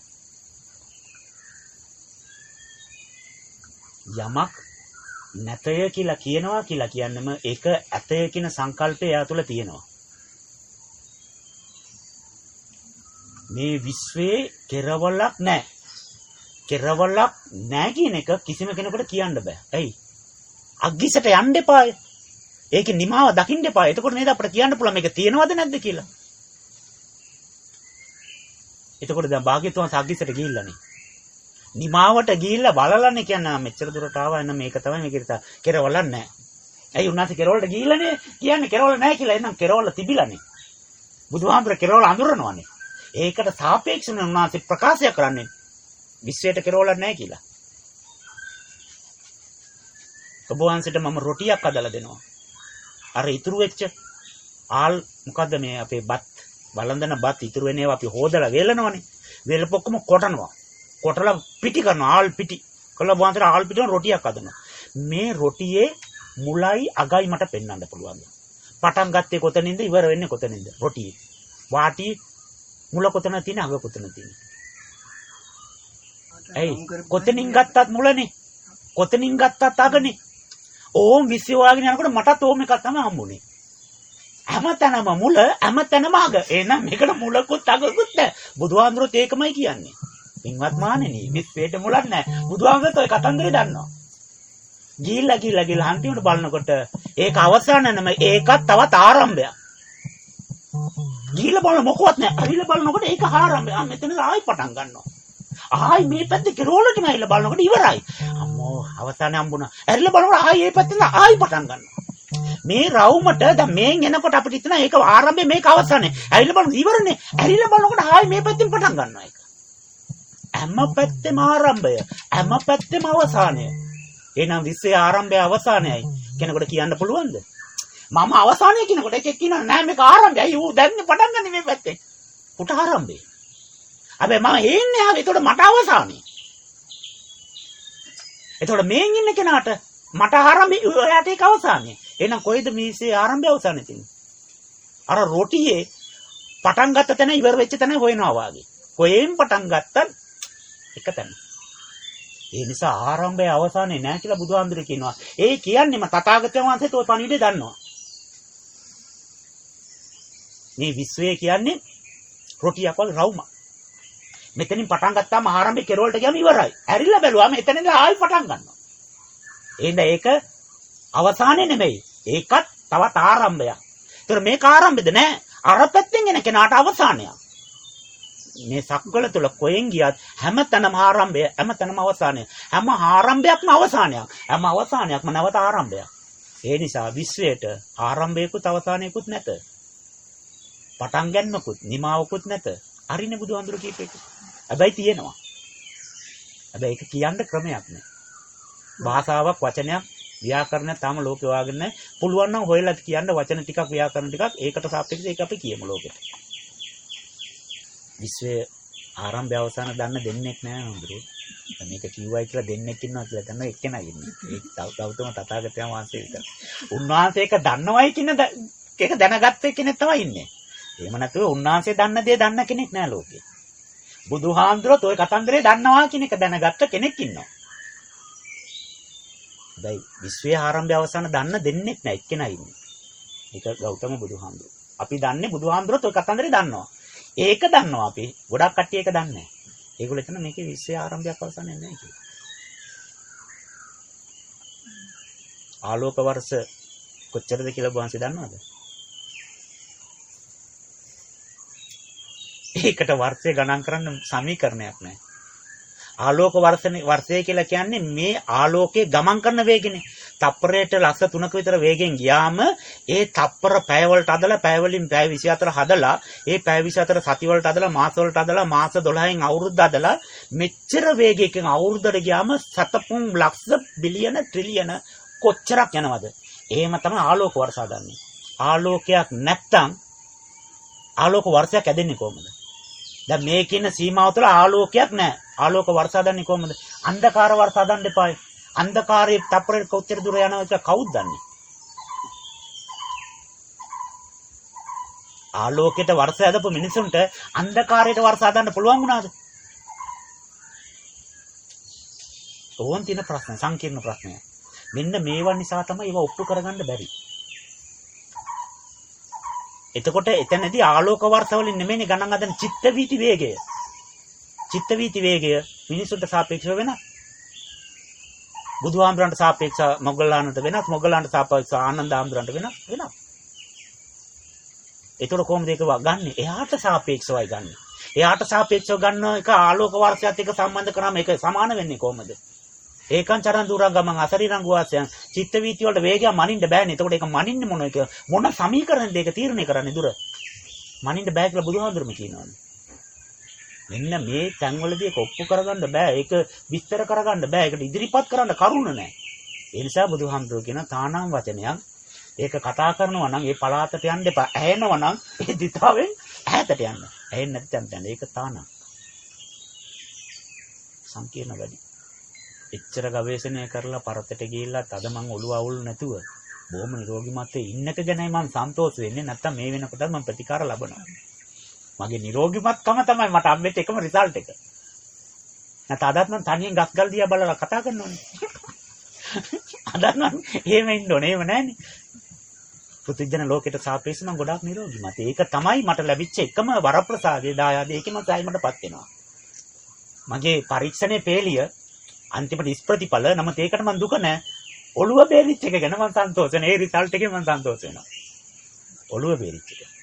යමක් නැතය කියලා කියනවා කියලා කියන්නම ඒක ඇතය කියන සංකල්පය එයා තුළ තියෙනවා. මේ විශ්වයේ කෙරවලක් නැහැ. කෙරවලක් නැහැ කියන එක කිසිම කෙනෙකුට කියන්න බෑ. ඇයි? අග්ගිසට යන්න එපාය. ඒකේ නිමාව දකින්න එපා. එතකොට නේද අපිට කියන්න පුළුවන් මේක තියෙනවද නැද්ද කියලා. එතකොට දැන් භාග්‍යතුන් සග්ගිසට ගිහිල්ලානේ. නිමාවට ගිහිල්ලා බලලානේ කියන්නේ මෙච්චර දුරට ආවා එන්න මේක තමයි මේක ඉතින් කෙරවල නැහැ. ඇයි උන්වහන්සේ කෙරවලට ගිහිල්ලානේ කියන්නේ කෙරවල නැහැ කියලා. එහෙනම් කෙරවල තිබිලානේ. බුදුහාමුදුර කෙරවල අඳුරනවානේ. ඒකට සාපේක්ෂව උන්වහන්සේ ප්‍රකාශය කරන්නේ විශ්වයට කෙරවල නැහැ කියලා. ඔබ වහන්සේට මම රොටියක් හදලා දෙනවා. අර ඉතුරු වෙච්ච ආල් මොකද්ද මේ අපේ බත් වළඳන බත් ඉතුරු වෙන ඒවා අපි හොදලා වේලනවනේ. වේලපොක්කම කොටනවා. කොටලා පිටි කරනවා ආල් පිටි. කළා වහන්සේට ආල් පිටින රොටියක් හදනවා. මේ රොටියේ මුලයි අගයි මට පෙන්වන්න පුළුවන්. පටන් ගත්තේ කොතනින්ද ඉවර වෙන්නේ කොතනින්ද? රොටියේ. වාටි මුල කොතන තියෙන අග කොතන තියෙන. ඇයි කොතනින් ගත්තත් මුලනේ. කොතනින් ගත්තත් අගනේ. ඕම් විශ්ව වාගෙන යනකොට මටත් ඕම් එකක් තමයි හම්බුනේ. හැමතැනම මුල හැමතැනම අග. එහෙනම් මේකට මුලකුත් අගකුත් නැහැ. බුදුහාමුදුරුවෝ ඒකමයි කියන්නේ. පින්වත් මානෙනි විශ්වයට මුලක් නැහැ. බුදුහාමුදුරුවෝ ඔය කතන්දරේ දන්නවා. ගිහිල්ලා ගිහිල්ලා ගිහිල්ලා අන්තිමට බලනකොට ඒක අවසාන නෙමෙයි ඒකත් තවත් ආරම්භයක්. ගිහිල්ලා බලන මොකවත් නැහැ. අරිලා බලනකොට ඒක ආරම්භය. ආ මෙතන ආයි පටන් ගන්නවා. ආයි මේ පැත්තේ කෙරෝලටම ඇවිල්ලා බලනකොට ඉවරයි. අම්මෝ අවසානයේ හම්බුණා. ඇරිලා බලනකොට ආයි මේ පැත්තෙන් ආයි පටන් ගන්නවා. මේ රවුමට දැන් මේන් එනකොට අපිට හිතන ඒක ආරම්භය මේක අවසානයේ. ඇරිලා බලනකොට ඉවරනේ. ඇරිලා බලනකොට ආයි මේ පැත්තෙන් පටන් ගන්නවා ඒක. හැම පැත්තෙම ආරම්භය. හැම පැත්තෙම අවසානය. එහෙනම් විශ්වයේ ආරම්භය අවසානයයි කෙනෙකුට කියන්න පුළුවන්ද? මම අවසානයේ කියනකොට එකෙක් කියනවා නෑ මේක ආරම්භයයි. ඌ දැන් පටන් ගන්න මේ පැත්තෙන්. පුට ආරම්භය. හැබැයි මම හේන්නේ ආවේ. ඒතකොට මට අවසානයි. ඒතකොට මේන් ඉන්න කෙනාට මට ආරම්භය එයාට ඒක අවසානයි. එහෙනම් කොයිද මේසේ ආරම්භය අවසානය තියෙන්නේ? අර රොටියේ පටන් ගත්ත තැන ඉවර වෙච්ච තැන හොයනවා වාගේ. කොහෙන් පටන් ගත්තත් එක තැන. ඒ නිසා ආරම්භය අවසානේ නැහැ කියලා බුදුහාමුදුරුවෝ කියනවා. ඒ කියන්නේම තථාගතයන් වහන්සේට ওই පණිවිඩය දන්නවා. මේ විශ්වය කියන්නේ රොටියක් වගේ රවුමක්. මෙතනින් පටන් ගත්තාම ආරම්භයේ කෙරවලට ගියාම ඉවරයි. ඇරිලා බැලුවාම එතනද ආයි පටන් ගන්නවා. එහෙනම් ඒක අවසානේ නෙමෙයි. ඒකත් තවත් ආරම්භයක්. ඒතර මේක ආරම්භෙද නෑ. අර පැත්තෙන් එන කෙනාට අවසානයක්. මේ සක්වල තුල කොහෙන් ගියත් හැමතැනම ආරම්භය හැමතැනම අවසානය. හැම ආරම්භයක්ම අවසානයක්. හැම අවසානයක්ම නැවත ආරම්භයක්. ඒ නිසා විශ්වයට ආරම්භයකුත් අවසානයකුත් නැත. පටන් ගන්නකුත් නිමාවකුත් නැත. අරිනේ බුදුහාමුදුරු කියපේක. හැබැයි තියෙනවා. හැබැයි ඒක කියන්න ක්‍රමයක් නෑ. භාෂාවක් වචනයක් ව්‍යාකරණයක් තාම ලෝකේ වාගෙන නැහැ. පුළුවන් නම් හොයලා කියන්න වචන ටිකක් ව්‍යාකරණ ටිකක් ඒකට සාපේක්ෂව ඒක අපි කියමු ලෝකෙට. විශ්වයේ ආරම්භය අවසාන දන්න දෙන්නෙක් නෑ හඳුරු. මේක කිව්වයි කියලා දෙන්නෙක් ඉන්නවා කියලා දන්න එක්කෙනා ඉන්නේ. ඒ ගෞතම තථාගතයන් වහන්සේ විතර. උන්වහන්සේ ඒක දන්නවයි කියන ඒක දැනගත්ත කෙනෙක් තමයි ඉන්නේ. එහෙම නැතුව උන්වහන්සේ දන්න දේ දන්න කෙනෙක් නෑ ලෝකේ. බුදුහාමුදුරුවෝත් ওই කතන්දරේ දන්නවා කියන එක දැනගත්ත කෙනෙක් ඉන්නවා. දැයි විශ්වයේ ආරම්භය අවසාන දන්න දෙන්නෙක් නෑ එක්කෙනා ඉන්නේ. ඒක ගෞතම බුදුහාමුදුරුවෝ. අපි දන්නේ බුදුහාමුදුරුවෝත් ওই කතන්දරේ දන්නවා. ඒක දන්නවා අපි. ගොඩක් කට්ටිය ඒක දන්නේ නැහැ. ඒගොල්ලෝ හිතන මේකේ විශ්වයේ ආරම්භයක් අවසානයක් නැහැ කියලා. ආලෝක වර්ෂ කොච්චරද කියලා වහන්සේ දන්නවද? ඒකට වර්ෂය ගණන් කරන්න සමීකරණයක් නැහැ. ආලෝක වර්ෂනේ වර්ෂය කියලා කියන්නේ මේ ආලෝකයේ ගමන් කරන වේගනේ. තප්පරයට ලස්ස තුනක විතර වේගෙන් ගියාම ඒ තප්පර පැය වලට අදලා පැය වලින් පැය විසිහතර හදලා ඒ පැය විසිහතර සති වලට අදලා මාස වලට අදලා මාස දොළහෙන් අවුරුද්ද අදලා මෙච්චර වේගයකින් අවුරුද්දට ගියාම සතපුම් ලක්ෂ බිලියන ට්‍රිලියන කොච්චරක් යනවද? එහෙම තමයි ආලෝක වර්ෂ හදන්නේ. ආලෝකයක් නැත්තම් ආලෝක වර්ෂයක් ඇදෙන්නේ කොහොමද? දැන් මේකින සීමාව තුළ ආලෝකයක් නැහැ. ආලෝක වර්ෂ හදන්නේ කොහොමද? අන්ධකාර වර්ෂ හදන්න එපායි. අන්ධකාරයේ තප්පරේ කොච්චර දුර යනවද කියලා කවුද දන්නේ? ආලෝකයට වර්ෂ හදපු මිනිසුන්ට අන්ධකාරයට වර්ෂ හදන්න පුළුවන් වුණාද? ඕන් තියෙන ප්‍රශ්න සංකීර්ණ ප්‍රශ්නයක්. මෙන්න මේවා නිසා තමයි ඒවා ඔප්පු කරගන්න බැරි. එතකොට එතනදී ආලෝක වර්ෂ වලින් නෙමෙයි ගණන් හදන චිත්ත වීති වේගය. චිත්ත වීති වේගය මිනිසුන්ට සාපේක්ෂව වෙනස්. බුදුහාමුදුරන්ට සාපේක්ෂව මොග්ගල්ලානට වෙනස්, මොග්ගල්ලානට සාපේක්ෂව ආනන්ද හාමුදුරන්ට වෙනස් වෙනස්. ඒතකොට කොහොමද ඒක ගන්නෙ? එයාට සාපේක්ෂවයි ගන්නෙ. එයාට සාපේක්ෂව ගන්න එක ආලෝක වර්ෂයත් එක්ක සම්බන්ධ කරාම ඒක සමාන වෙන්නේ කොහොමද? ඒකං චරන් දුරංගමං අසරිරං වාසයන් චිත්ත වීති වලට වේගය මනින්න බෑනේ. එතකොට ඒක මනින්නේ මොන එක මොන සමීකරණයද ඒක තීරණය කරන්නේ දුර? මනින්න බෑ කියලා බුදුහාමුදුරුම කියනවානේ. මෙන්න මේ තැන්වලදී ඒක ඔප්පු කරගන්න බෑ. ඒක විස්තර කරගන්න බෑ. ඒකට ඉදිරිපත් කරන්න කරුණ නැහැ. ඒ නිසා බුදුහාමුදුරුවෝ කියන තානාම් වචනයක් ඒක කතා කරනවා නම් ඒ පලාතට යන්න එපා. ඇහෙනවා නම් ඒ දිතාවෙන් ඈතට යන්න. ඇහෙන්නේ නැති තැනට යන්න. ඒක තානා. සංකීර්ණ වැඩි. එච්චර ගවේෂණය කරලා පරතට ගිහිල්ලා අද මං ඔළුව අවුල් නැතුව බොහොම නිරෝගීමත් ඉන්නක ගැනයි මං සන්තෝෂ වෙන්නේ. නැත්තම් මේ වෙනකොටත් මං ප්‍රතිකාර ලබනවා. මගේ නිරෝගීමත්කම තමයි මට හම්බෙච්ච එකම රිසල්ට් එක. නැත්නම් අදත් මං තනියෙන් ගස්ගල් දිහා බලලා කතා කරනෝනේ. අදත් මං එහෙම ඉන්න ඕනේ. එහෙම නැහනේ. පුදුජන ලෝකෙට සාපේක්ෂව මං ගොඩාක් නිරෝගීමත්. ඒක තමයි මට ලැබිච්ච එකම වරප්‍රසාදේ දායාද. ඒකෙම සායිමටපත් වෙනවා. මගේ පරීක්ෂණයේ පේලිය අන්තිමට ඉස්ප්‍රතිඵල නමුත් ඒකට මං දුක නැහැ. ඔළුව බේරිච්ච එක ගැන මං සන්තෝෂ වෙනවා. ඒ රිසල්ට් එකේ මං සන්තෝෂ වෙනවා. ඔළුව බේරිච්ච එක.